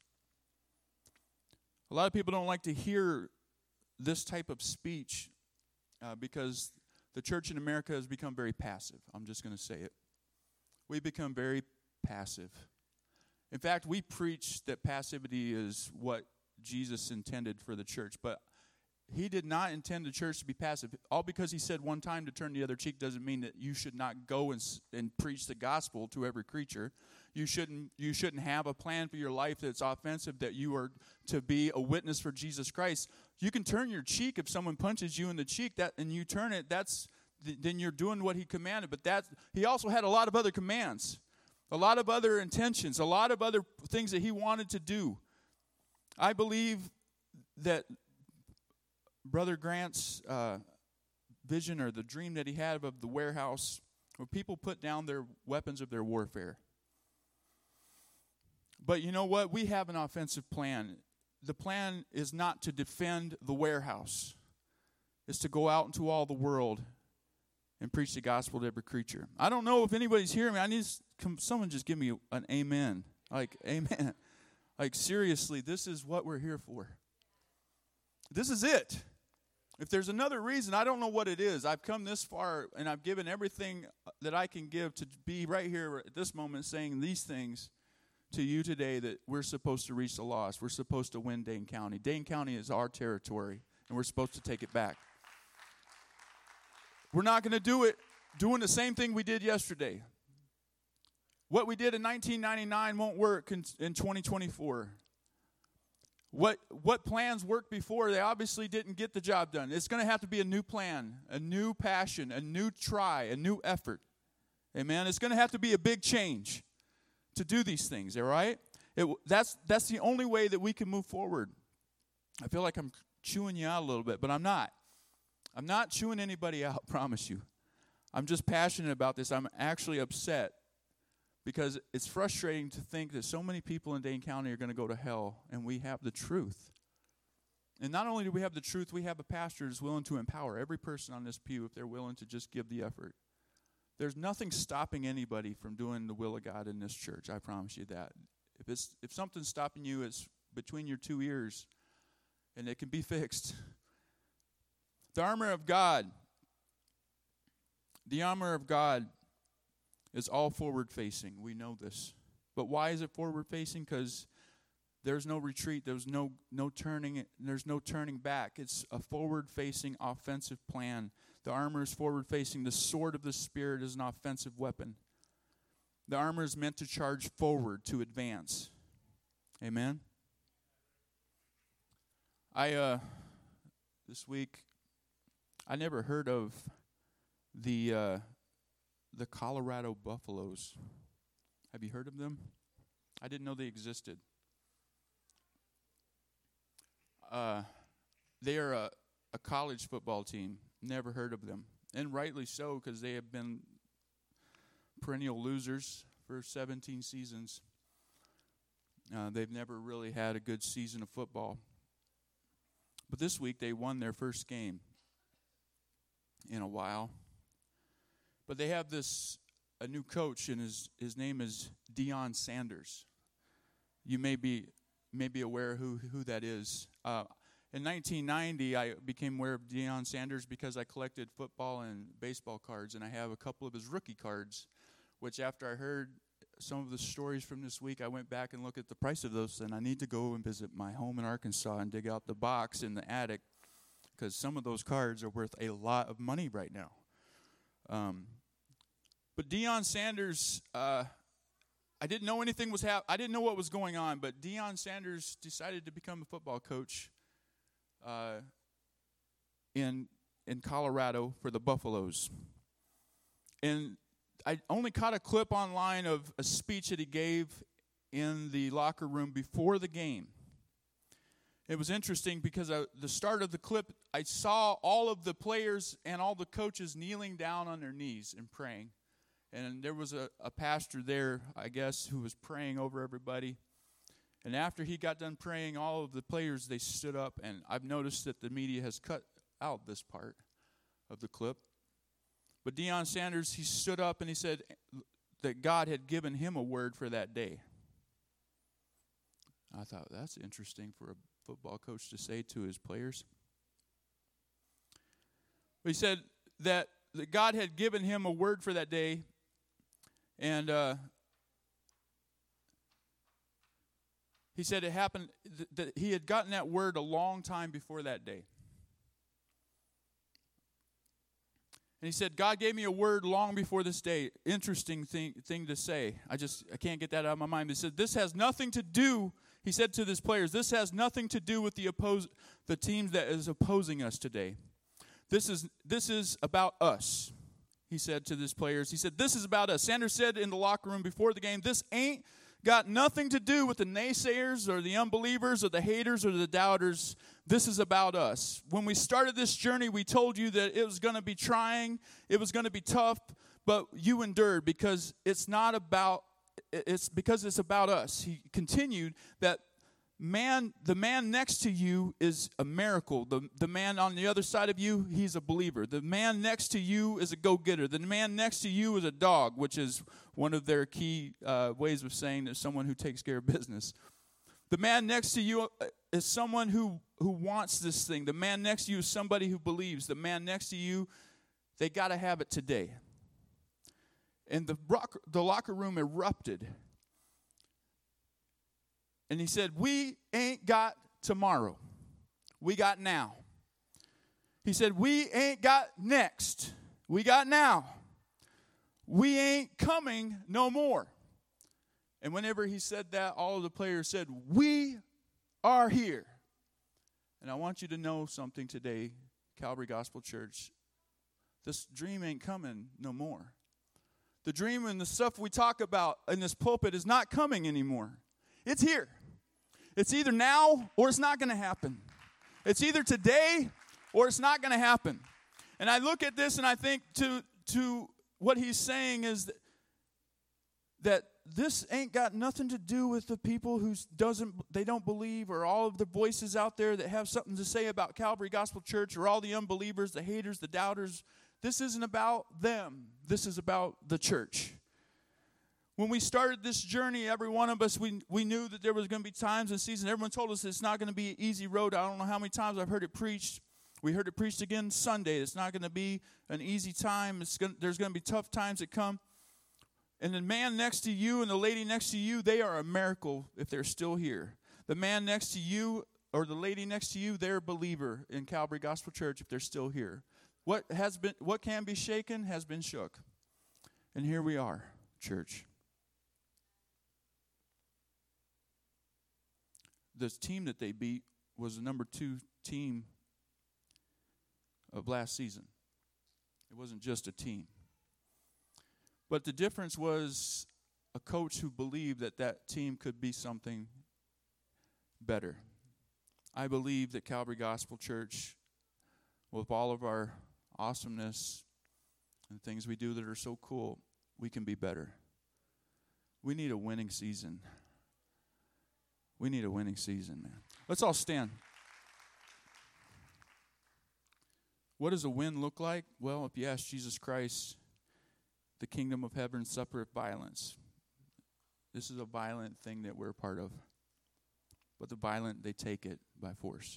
A lot of people don't like to hear this type of speech because the church in America has become very passive. I'm just going to say it. We've become very passive. In fact, we preach that passivity is what Jesus intended for the church. But he did not intend the church to be passive. All because he said one time to turn the other cheek doesn't mean that you should not go and preach the gospel to every creature. You shouldn't have a plan for your life that's offensive, that you are to be a witness for Jesus Christ. You can turn your cheek if someone punches you in the cheek, and you turn it, then you're doing what he commanded. But he also had a lot of other commands, a lot of other intentions, a lot of other things that he wanted to do. I believe that Brother Grant's vision, or the dream that he had of the warehouse, where people put down their weapons of their warfare. But you know what? We have an offensive plan. The plan is not to defend the warehouse. It's to go out into all the world and preach the gospel to every creature. I don't know if anybody's hearing me. Someone just give me an amen. Like, amen. Like, seriously, this is what we're here for. This is it. If there's another reason, I don't know what it is. I've come this far, and I've given everything that I can give to be right here at this moment saying these things to you today, that we're supposed to reach the lost. We're supposed to win Dane County. Dane County is our territory, and we're supposed to take it back. We're not going to do it doing the same thing we did yesterday. What we did in 1999 won't work in 2024. What plans worked before, they obviously didn't get the job done. It's going to have to be a new plan, a new passion, a new try, a new effort. Amen? It's going to have to be a big change to do these things, all right? That's the only way that we can move forward. I feel like I'm chewing you out a little bit, but I'm not. I'm not chewing anybody out, promise you. I'm just passionate about this. I'm actually upset because it's frustrating to think that so many people in Dane County are going to go to hell, and we have the truth. And not only do we have the truth, we have a pastor who's willing to empower every person on this pew if they're willing to just give the effort. There's nothing stopping anybody from doing the will of God in this church. I promise you that. If something's stopping you, it's between your two ears, and it can be fixed. The armor of God. The armor of God is all forward-facing. We know this. But why is it forward-facing? Because there's no retreat. There's no turning. There's no turning back. It's a forward-facing offensive plan. The armor is forward-facing. The sword of the Spirit is an offensive weapon. The armor is meant to charge forward, to advance. Amen? This week, I never heard of the Colorado Buffaloes. Have you heard of them? I didn't know they existed. They are a college football team. Never heard of them. And rightly so, because they have been perennial losers for 17 seasons. They've never really had a good season of football. But this week they won their first game in a while. But they have a new coach, and his name is Deion Sanders. You may be aware who that is. In 1990, I became aware of Deion Sanders because I collected football and baseball cards, and I have a couple of his rookie cards, which after I heard some of the stories from this week, I went back and looked at the price of those, and I need to go and visit my home in Arkansas and dig out the box in the attic, because some of those cards are worth a lot of money right now. But Deion Sanders, I didn't know anything was I didn't know what was going on, but Deion Sanders decided to become a football coach in Colorado for the Buffaloes. And I only caught a clip online of a speech that he gave in the locker room before the game. It was interesting because the start of the clip, I saw all of the players and all the coaches kneeling down on their knees and praying. And there was a pastor there, I guess, who was praying over everybody. And after he got done praying, all of the players, they stood up. And I've noticed that the media has cut out this part of the clip. But Deion Sanders, he stood up and he said that God had given him a word for that day. I thought, that's interesting for a football coach to say to his players. But he said that God had given him a word for that day, and he said it happened that he had gotten that word a long time before that day. And he said, God gave me a word long before this day. Interesting thing to say. I can't get that out of my mind. He said, this has nothing to do, he said to his players, this has nothing to do with the teams that is opposing us today. This is about us, he said to his players. He said, this is about us. Sanders said in the locker room before the game, this ain't got nothing to do with the naysayers or the unbelievers or the haters or the doubters. This is about us. When we started this journey, we told you that it was going to be trying, it was going to be tough, but you endured because it's about us. He continued that the man next to you is a miracle. The man on the other side of you, he's a believer. The man next to you is a go-getter. The man next to you is a dog, which is one of their key ways of saying that someone who takes care of business. The man next to you is someone who wants this thing. The man next to you is somebody who believes. The man next to you, they got to have it today. And the locker room erupted. And he said, we ain't got tomorrow. We got now. He said, we ain't got next. We got now. We ain't coming no more. And whenever he said that, all of the players said, we are here. And I want you to know something today, Calvary Gospel Church. This dream ain't coming no more. The dream and the stuff we talk about in this pulpit is not coming anymore. It's here. It's either now or it's not going to happen. It's either today or it's not going to happen. And I look at this and I think to what he's saying is that this ain't got nothing to do with the people who don't believe, or all of the voices out there that have something to say about Calvary Gospel Church, or all the unbelievers, the haters, the doubters. This isn't about them. This is about the church. When we started this journey, every one of us, we knew that there was going to be times and seasons. Everyone told us it's not going to be an easy road. I don't know how many times I've heard it preached. We heard it preached again Sunday. It's not going to be an easy time. There's going to be tough times that come. And the man next to you and the lady next to you, they are a miracle if they're still here. The man next to you or the lady next to you, they're a believer in Calvary Gospel Church if they're still here. What can be shaken has been shook. And here we are, church. The team that they beat was the number 2 team of last season. It wasn't just a team. But the difference was a coach who believed that team could be something better. I believe that Calvary Gospel Church, with all of our awesomeness and things we do that are so cool, we can be better. We need a winning season. We need a winning season, man. Let's all stand. What does a win look like? Well, if you ask Jesus Christ, the kingdom of heaven suffereth violence. This is a violent thing that we're a part of. But the violent, they take it by force.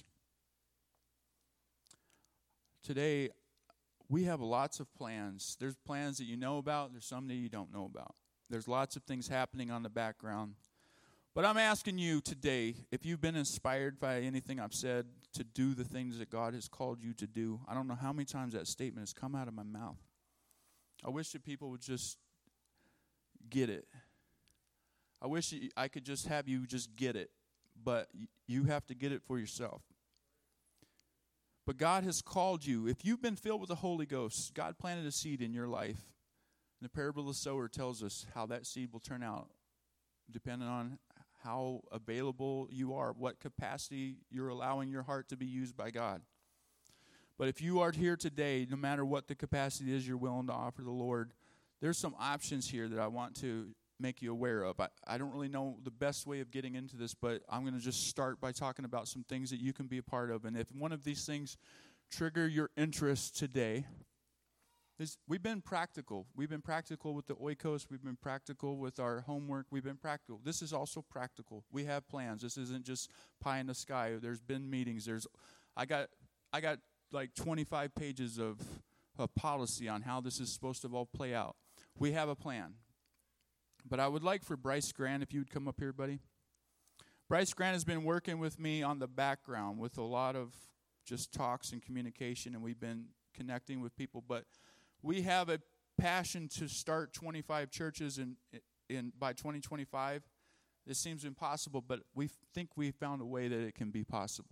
Today, we have lots of plans. There's plans that you know about. There's some that you don't know about. There's lots of things happening on the background. But I'm asking you today, if you've been inspired by anything I've said, to do the things that God has called you to do. I don't know how many times that statement has come out of my mouth. I wish that people would just get it. I wish I could just have you just get it. But you have to get it for yourself. But God has called you. If you've been filled with the Holy Ghost, God planted a seed in your life. And the parable of the sower tells us how that seed will turn out, depending on how available you are, what capacity you're allowing your heart to be used by God. But if you are here today, no matter what the capacity is you're willing to offer the Lord, there's some options here that I want to make you aware of. I don't really know the best way of getting into this, but I'm going to just start by talking about some things that you can be a part of. And if one of these things trigger your interest today, we've been practical. We've been practical with the Oikos. We've been practical with our homework. We've been practical. This is also practical. We have plans. This isn't just pie in the sky. There's been meetings. I got like 25 pages of policy on how this is supposed to all play out. We have a plan. But I would like for Bryce Grant, if you would come up here, buddy. Bryce Grant has been working with me on the background with a lot of just talks and communication, and we've been connecting with people. But We have a passion to start 25 churches in by 2025. This seems impossible, but we think we found a way that it can be possible.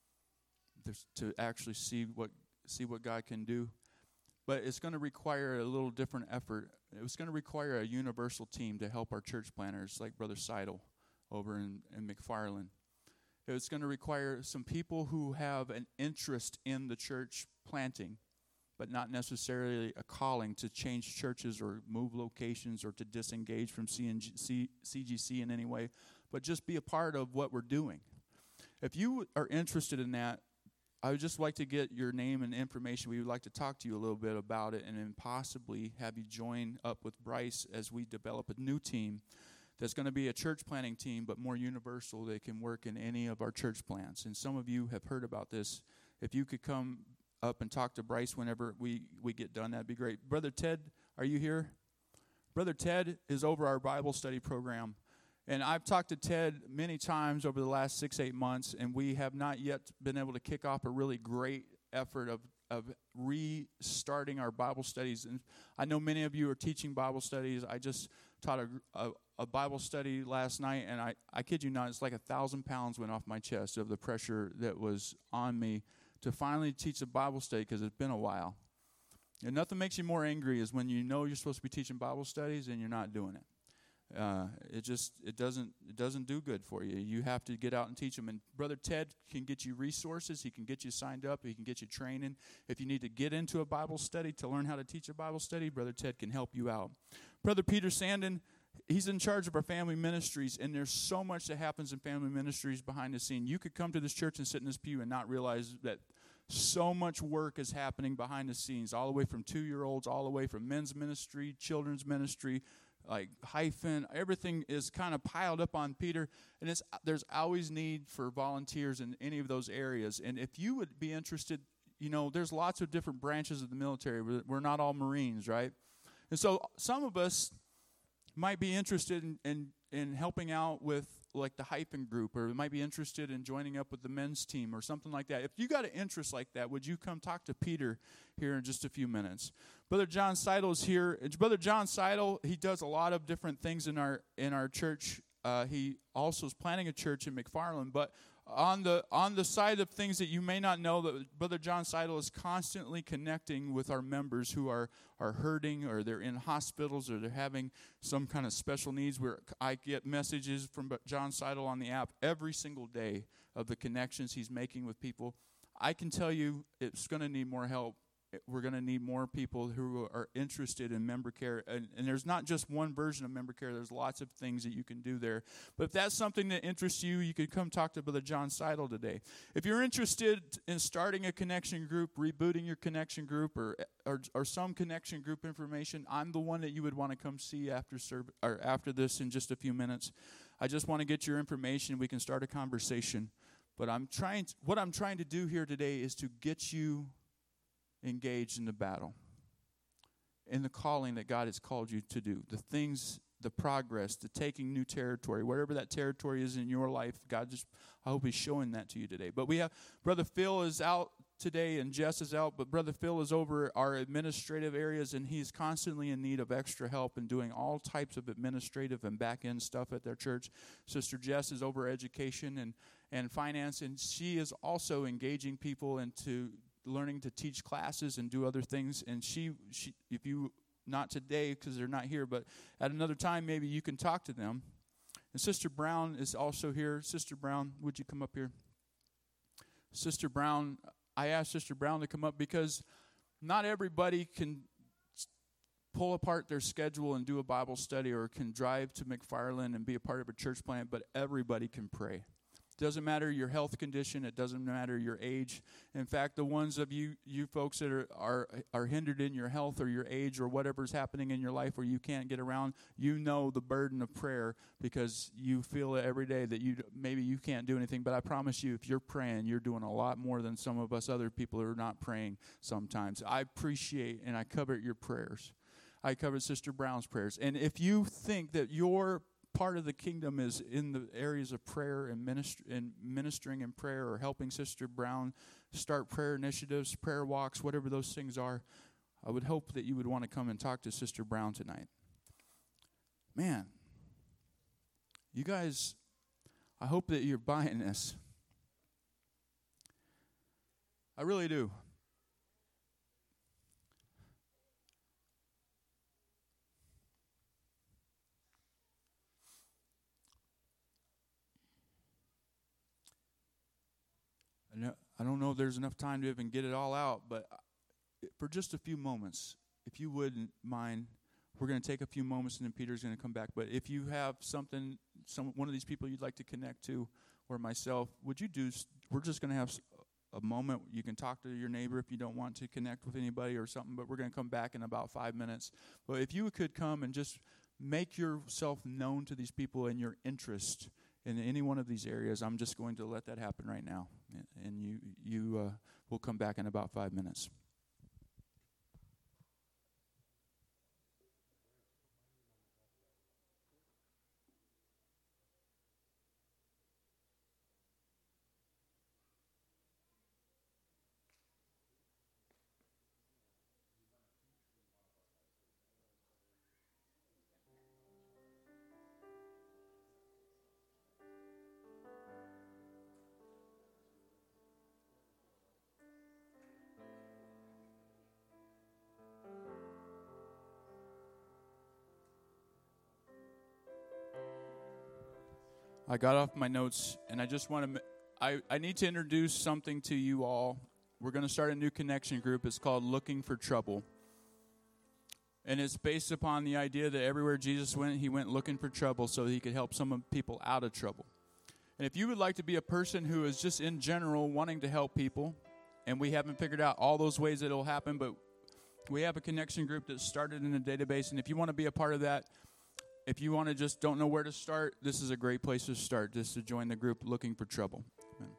To actually see what God can do. But it's going to require a little different effort. It's going to require a universal team to help our church planners like Brother Seidel over in McFarland. It's going to require some people who have an interest in the church planting, but not necessarily a calling to change churches or move locations or to disengage from CGC in any way, but just be a part of what we're doing. If you are interested in that, I would just like to get your name and information. We would like to talk to you a little bit about it and then possibly have you join up with Bryce as we develop a new team that's going to be a church planting team, but more universal. They can work in any of our church plants. And some of you have heard about this. If you could come up and talk to Bryce whenever we get done, that'd be great. Brother Ted, are you here? Brother Ted is over our Bible study program. And I've talked to Ted many times over the last 6-8 months, and we have not yet been able to kick off a really great effort of restarting our Bible studies. And I know many of you are teaching Bible studies. I just taught a Bible study last night, and I kid you not, it's like 1,000 pounds went off my chest of the pressure that was on me to finally teach a Bible study because it's been a while. And nothing makes you more angry is when you know you're supposed to be teaching Bible studies and you're not doing it. It doesn't do good for you. You have to get out and teach them. And Brother Ted can get you resources. He can get you signed up. He can get you training. If you need to get into a Bible study to learn how to teach a Bible study, Brother Ted can help you out. Brother Peter Sandin, he's in charge of our family ministries, and there's so much that happens in family ministries behind the scene. You could come to this church and sit in this pew and not realize that so much work is happening behind the scenes, all the way from 2-year-olds, all the way from men's ministry, children's ministry, like hyphen, everything is kind of piled up on Peter, and there's always need for volunteers in any of those areas. And if you would be interested, there's lots of different branches of the military. We're not all Marines, right? And so some of us might be interested in helping out with like the hyphen group, or might be interested in joining up with the men's team or something like that. If you got an interest like that, would you come talk to Peter here in just a few minutes? Brother John Seidel is here. Brother John Seidel, he does a lot of different things in our church. He also is planning a church in McFarland, but on the side of things that you may not know, that Brother John Seidel is constantly connecting with our members who are hurting, or they're in hospitals, or they're having some kind of special needs. Where I get messages from John Seidel on the app every single day of the connections he's making with people. I can tell you it's going to need more help. We're going to need more people who are interested in member care. And there's not just one version of member care. There's lots of things that you can do there. But if that's something that interests you, you could come talk to Brother John Seidel today. If you're interested in starting a connection group, rebooting your connection group, or some connection group information, I'm the one that you would want to come see after this in just a few minutes. I just want to get your information. We can start a conversation. But what I'm trying to do here today is to get you engaged in the battle, in the calling that God has called you to do, the things, the progress, the taking new territory, wherever that territory is in your life. I hope he's showing that to you today. But we have Brother Phil is out today, and Jess is out, but Brother Phil is over our administrative areas, and he's constantly in need of extra help and doing all types of administrative and back-end stuff at their church. Sister Jess is over education and finance, and she is also engaging people into learning to teach classes and do other things. And she if you, not today because they're not here, but at another time maybe you can talk to them. And Sister Brown is also here. Sister Brown, would you come up here? Sister Brown, I asked Sister Brown to come up because not everybody can pull apart their schedule and do a Bible study, or can drive to McFarland and be a part of a church plant, but everybody can pray. Doesn't matter your health condition. It doesn't matter your age. In fact, the ones of you folks that are hindered in your health or your age or whatever's happening in your life where you can't get around, you know the burden of prayer because you feel it every day that maybe you can't do anything. But I promise you, if you're praying, you're doing a lot more than some of us other people who are not praying sometimes. I appreciate and I covet your prayers. I covered Sister Brown's prayers. And if you think that your part of the kingdom is in the areas of prayer and ministering in prayer, or helping Sister Brown start prayer initiatives, prayer walks, whatever those things are, I would hope that you would want to come and talk to Sister Brown tonight. Man, you guys, I hope that you're buying this. I really do. I don't know if there's enough time to even get it all out, but for just a few moments, if you wouldn't mind, we're going to take a few moments and then Peter's going to come back. But if you have something, one of these people you'd like to connect to, or myself, would you do, we're just going to have a moment. You can talk to your neighbor if you don't want to connect with anybody or something, but we're going to come back in about 5 minutes. But if you could come and just make yourself known to these people and your interest in any one of these areas, I'm just going to let that happen right now. And you will come back in about 5 minutes. I got off my notes, and I just want to, I need to introduce something to you all. We're going to start a new connection group. It's called Looking for Trouble. And it's based upon the idea that everywhere Jesus went, he went looking for trouble so he could help some people out of trouble. And if you would like to be a person who is just in general wanting to help people, and we haven't figured out all those ways that it'll happen, but we have a connection group that's started in a database, and if you want to be a part of that, if you want to just don't know where to start, this is a great place to start, just to join the group Looking for Trouble. Amen.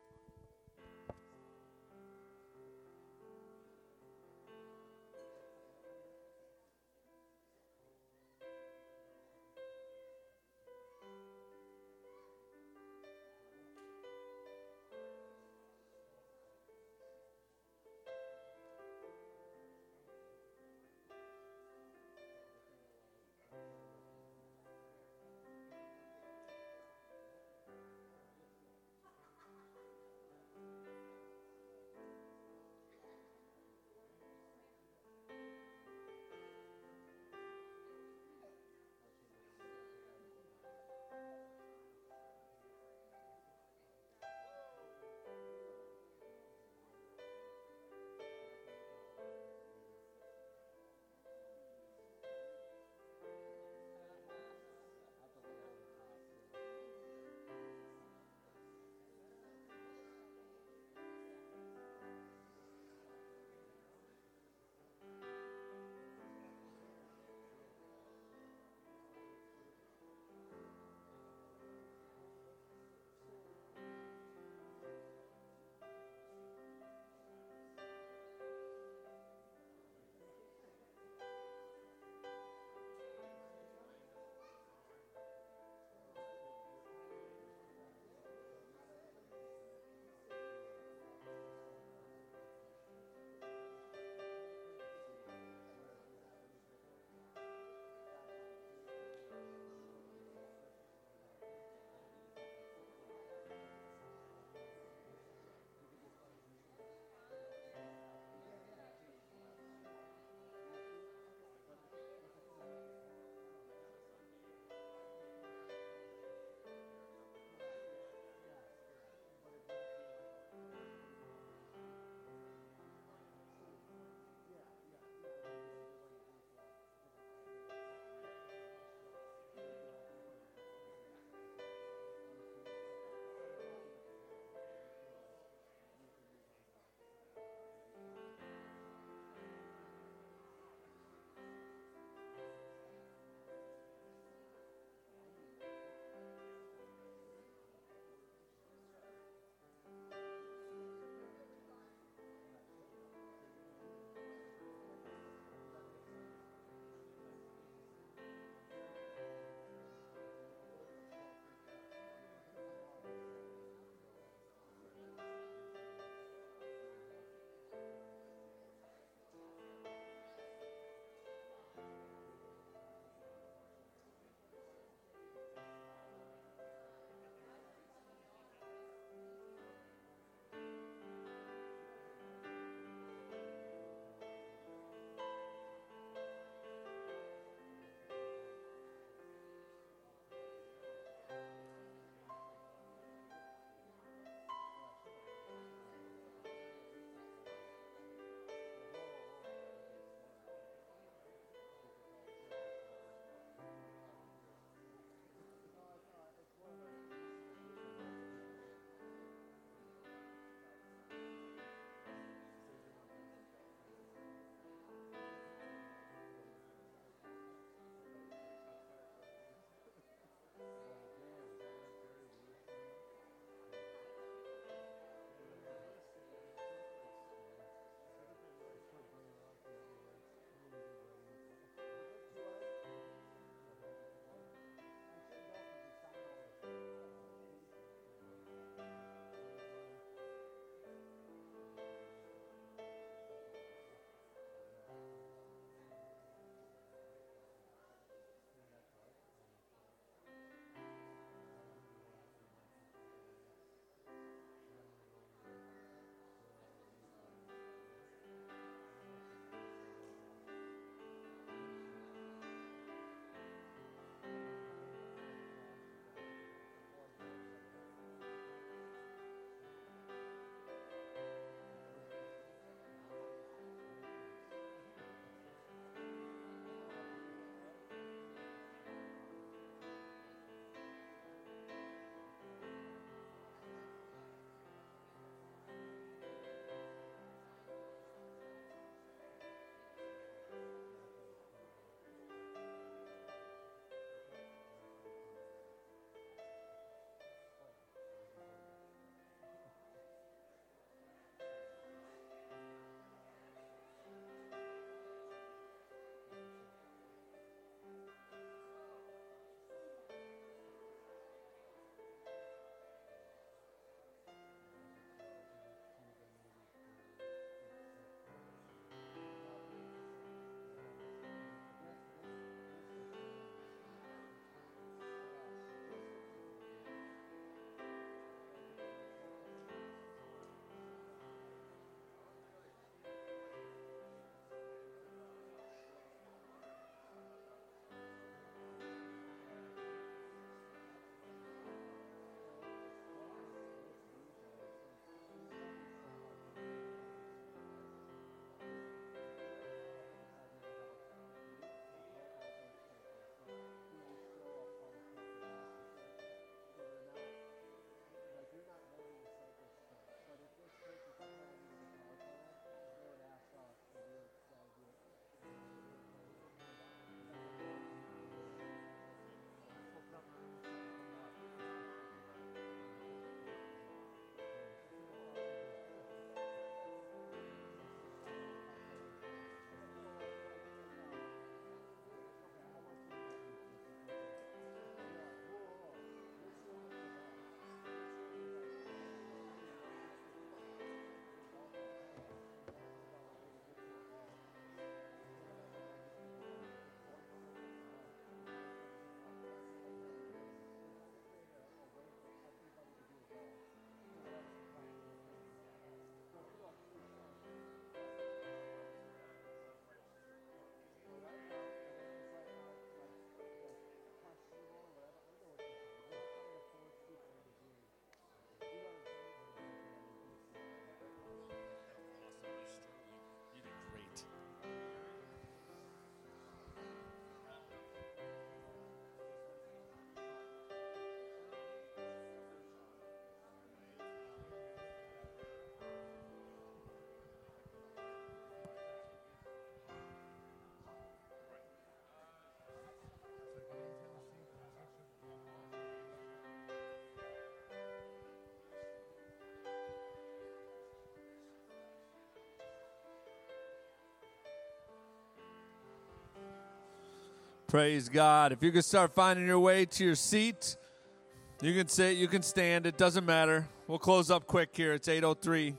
Praise God. If you can start finding your way to your seat, you can sit, you can stand. It doesn't matter. We'll close up quick here. It's 8:03.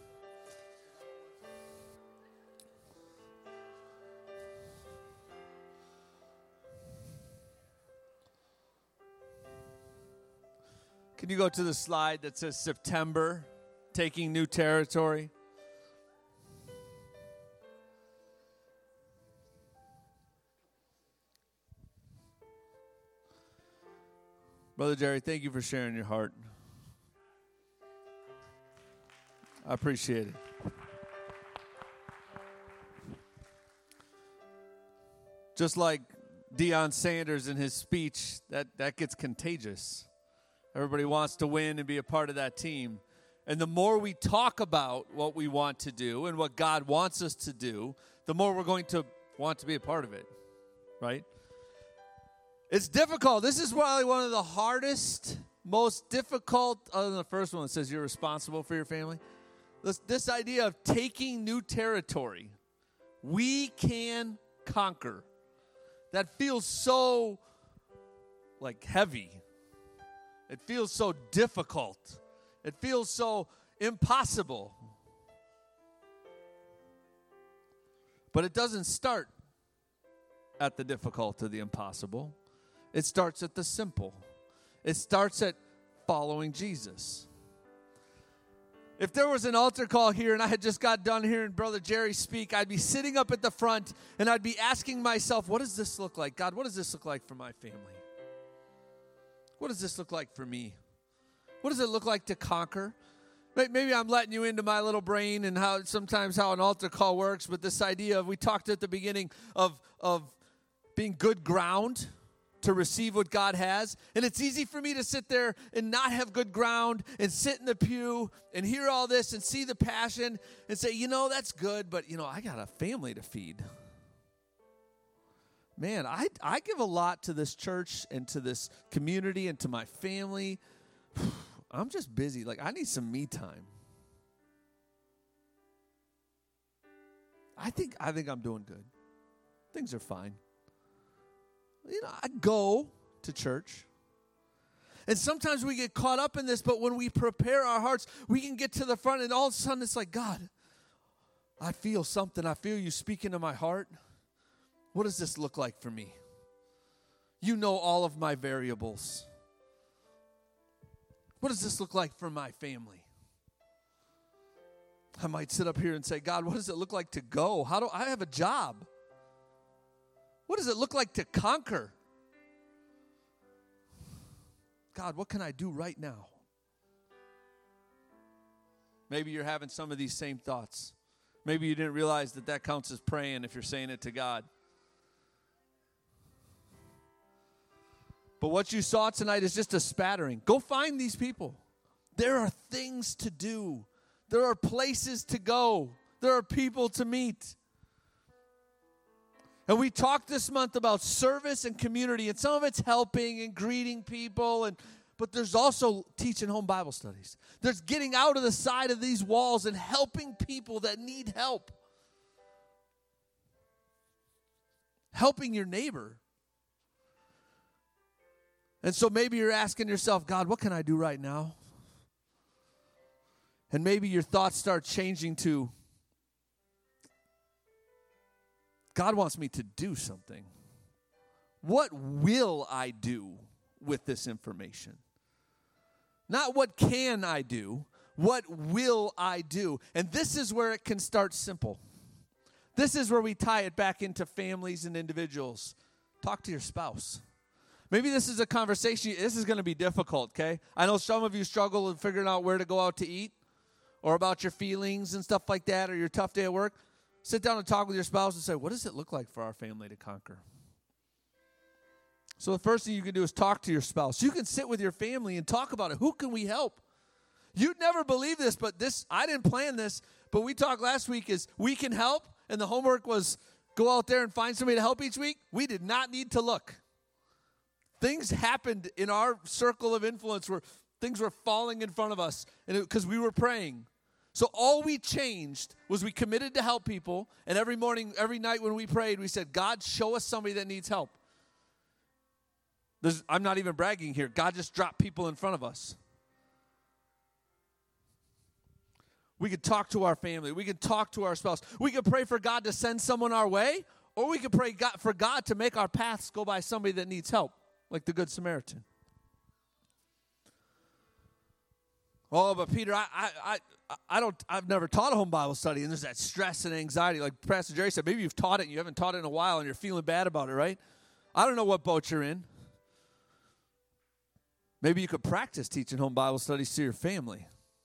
Can you go to the slide that says September, taking new territory? Brother Jerry, thank you for sharing your heart. I appreciate it. Just like Deion Sanders in his speech, that gets contagious. Everybody wants to win and be a part of that team. And the more we talk about what we want to do and what God wants us to do, the more we're going to want to be a part of it, right? It's difficult. This is probably one of the hardest, most difficult, other than the first one that says you're responsible for your family. This idea of taking new territory. We can conquer. That feels so, heavy. It feels so difficult. It feels so impossible. But it doesn't start at the difficult or the impossible. It starts at the simple. It starts at following Jesus. If there was an altar call here and I had just got done hearing Brother Jerry speak, I'd be sitting up at the front and I'd be asking myself, what does this look like? God, what does this look like for my family? What does this look like for me? What does it look like to conquer? Maybe I'm letting you into my little brain and how an altar call works, but this idea of, we talked at the beginning of being good ground to receive what God has. And it's easy for me to sit there and not have good ground and sit in the pew and hear all this and see the passion and say, that's good, but, I got a family to feed. Man, I give a lot to this church and to this community and to my family. I'm just busy. I need some me time. I think I'm doing good. Things are fine. I go to church. And sometimes we get caught up in this, but when we prepare our hearts, we can get to the front and all of a sudden it's like, God, I feel something. I feel you speaking to my heart. What does this look like for me? You know all of my variables. What does this look like for my family? I might sit up here and say, God, what does it look like to go? How do I have a job? What does it look like to conquer? God, what can I do right now? Maybe you're having some of these same thoughts. Maybe you didn't realize that counts as praying if you're saying it to God. But what you saw tonight is just a spattering. Go find these people. There are things to do. There are places to go. There are people to meet. And we talked this month about service and community, and some of it's helping and greeting people, but there's also teaching home Bible studies. There's getting out of the side of these walls and helping people that need help. Helping your neighbor. And so maybe you're asking yourself, God, what can I do right now? And maybe your thoughts start changing to, God wants me to do something. What will I do with this information? Not what can I do, what will I do? And this is where it can start simple. This is where we tie it back into families and individuals. Talk to your spouse. Maybe this is a conversation. This is going to be difficult, okay? I know some of you struggle with figuring out where to go out to eat or about your feelings and stuff like that or your tough day at work. Sit down and talk with your spouse and say, what does it look like for our family to conquer? So the first thing you can do is talk to your spouse. You can sit with your family and talk about it. Who can we help? You'd never believe this, but I didn't plan this, but we talked last week is we can help, and the homework was go out there and find somebody to help each week. We did not need to look. Things happened in our circle of influence where things were falling in front of us because we were praying. So all we changed was we committed to help people, and every morning, every night when we prayed, we said, God, show us somebody that needs help. I'm not even bragging here. God just dropped people in front of us. We could talk to our family. We could talk to our spouse. We could pray for God to send someone our way, or we could pray for God to make our paths go by somebody that needs help, like the Good Samaritan. Oh, but Peter, I've never taught a home Bible study, and there's that stress and anxiety. Like Pastor Jerry said, maybe you've taught it and you haven't taught it in a while, and you're feeling bad about it, right? I don't know what boat you're in. Maybe you could practice teaching home Bible studies to your family.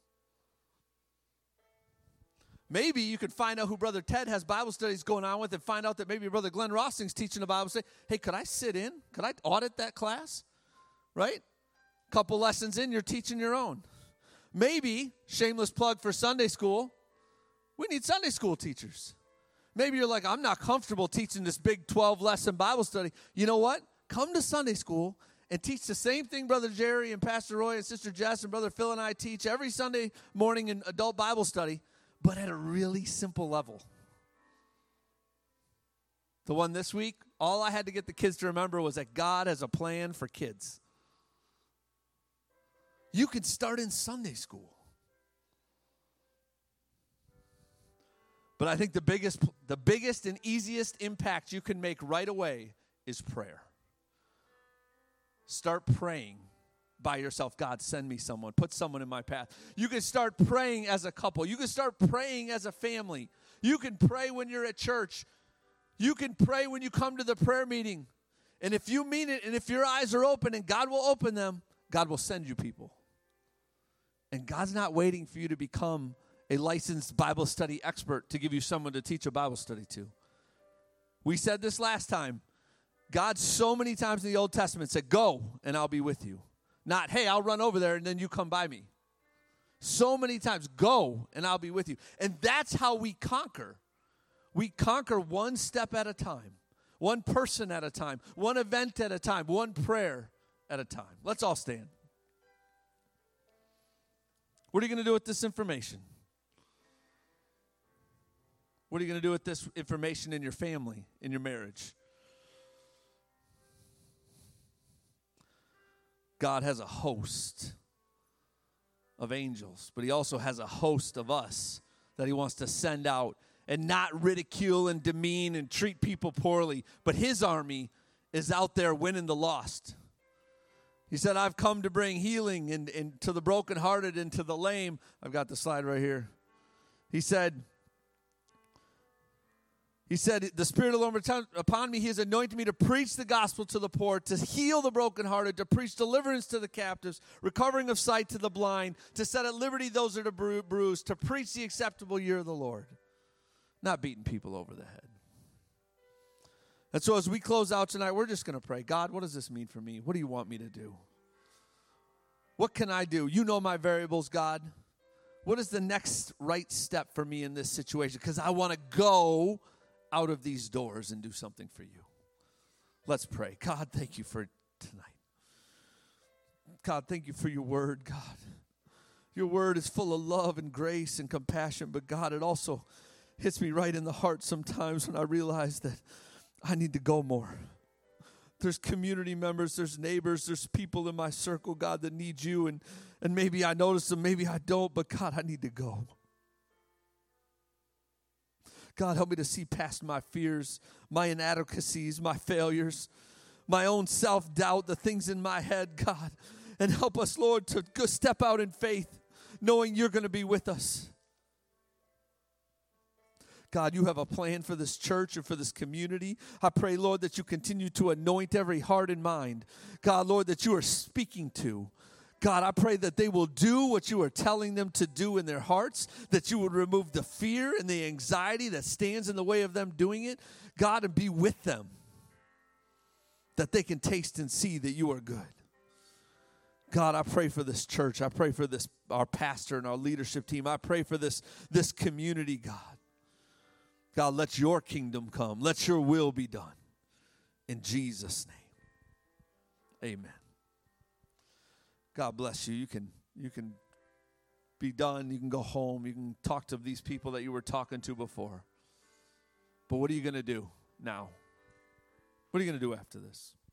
Maybe you could find out who Brother Ted has Bible studies going on with and find out that maybe Brother Glenn Rossing's teaching a Bible study. Hey, could I sit in? Could I audit that class? Right? Couple lessons in, you're teaching your own. Maybe, shameless plug for Sunday school, we need Sunday school teachers. Maybe you're like, I'm not comfortable teaching this big 12-lesson Bible study. You know what? Come to Sunday school and teach the same thing Brother Jerry and Pastor Roy and Sister Jess and Brother Phil and I teach every Sunday morning in adult Bible study, but at a really simple level. The one this week, all I had to get the kids to remember was that God has a plan for kids. You could start in Sunday school. But I think the biggest and easiest impact you can make right away is prayer. Start praying by yourself. God, send me someone. Put someone in my path. You can start praying as a couple. You can start praying as a family. You can pray when you're at church. You can pray when you come to the prayer meeting. And if you mean it, and if your eyes are open and God will open them, God will send you people. And God's not waiting for you to become a licensed Bible study expert to give you someone to teach a Bible study to. We said this last time. God so many times in the Old Testament said, go and I'll be with you. Not, hey, I'll run over there and then you come by me. So many times, go and I'll be with you. And that's how we conquer. We conquer one step at a time, one person at a time, one event at a time, one prayer at a time. Let's all stand. What are you going to do with this information? What are you going to do with this information in your family, in your marriage? God has a host of angels, but he also has a host of us that he wants to send out and not ridicule and demean and treat people poorly. But his army is out there winning the lost. He said, I've come to bring healing and to the brokenhearted and to the lame. I've got the slide right here. He said, the Spirit of the Lord upon me, he has anointed me to preach the gospel to the poor, to heal the brokenhearted, to preach deliverance to the captives, recovering of sight to the blind, to set at liberty those that are bruised, to preach the acceptable year of the Lord. Not beating people over the head. And so as we close out tonight, we're just going to pray. God, what does this mean for me? What do you want me to do? What can I do? You know my variables, God. What is the next right step for me in this situation? Because I want to go out of these doors and do something for you. Let's pray. God, thank you for tonight. God, thank you for your word, God. Your word is full of love and grace and compassion, but God, it also hits me right in the heart sometimes when I realize that I need to go more. There's community members, there's neighbors, there's people in my circle, God, that need you, and maybe I notice them, maybe I don't, but God, I need to go. God, help me to see past my fears, my inadequacies, my failures, my own self-doubt, the things in my head, God. And help us, Lord, to go step out in faith, knowing you're going to be with us. God, you have a plan for this church and for this community. I pray, Lord, that you continue to anoint every heart and mind. God, Lord, that you are speaking to. God, I pray that they will do what you are telling them to do in their hearts, that you would remove the fear and the anxiety that stands in the way of them doing it, God, and be with them, that they can taste and see that you are good. God, I pray for this church. I pray for this, our pastor and our leadership team. I pray for this community, God. God, let your kingdom come. Let your will be done. In Jesus' name, amen. God bless you. You can be done. You can go home. You can talk to these people that you were talking to before. But what are you going to do now? What are you going to do after this?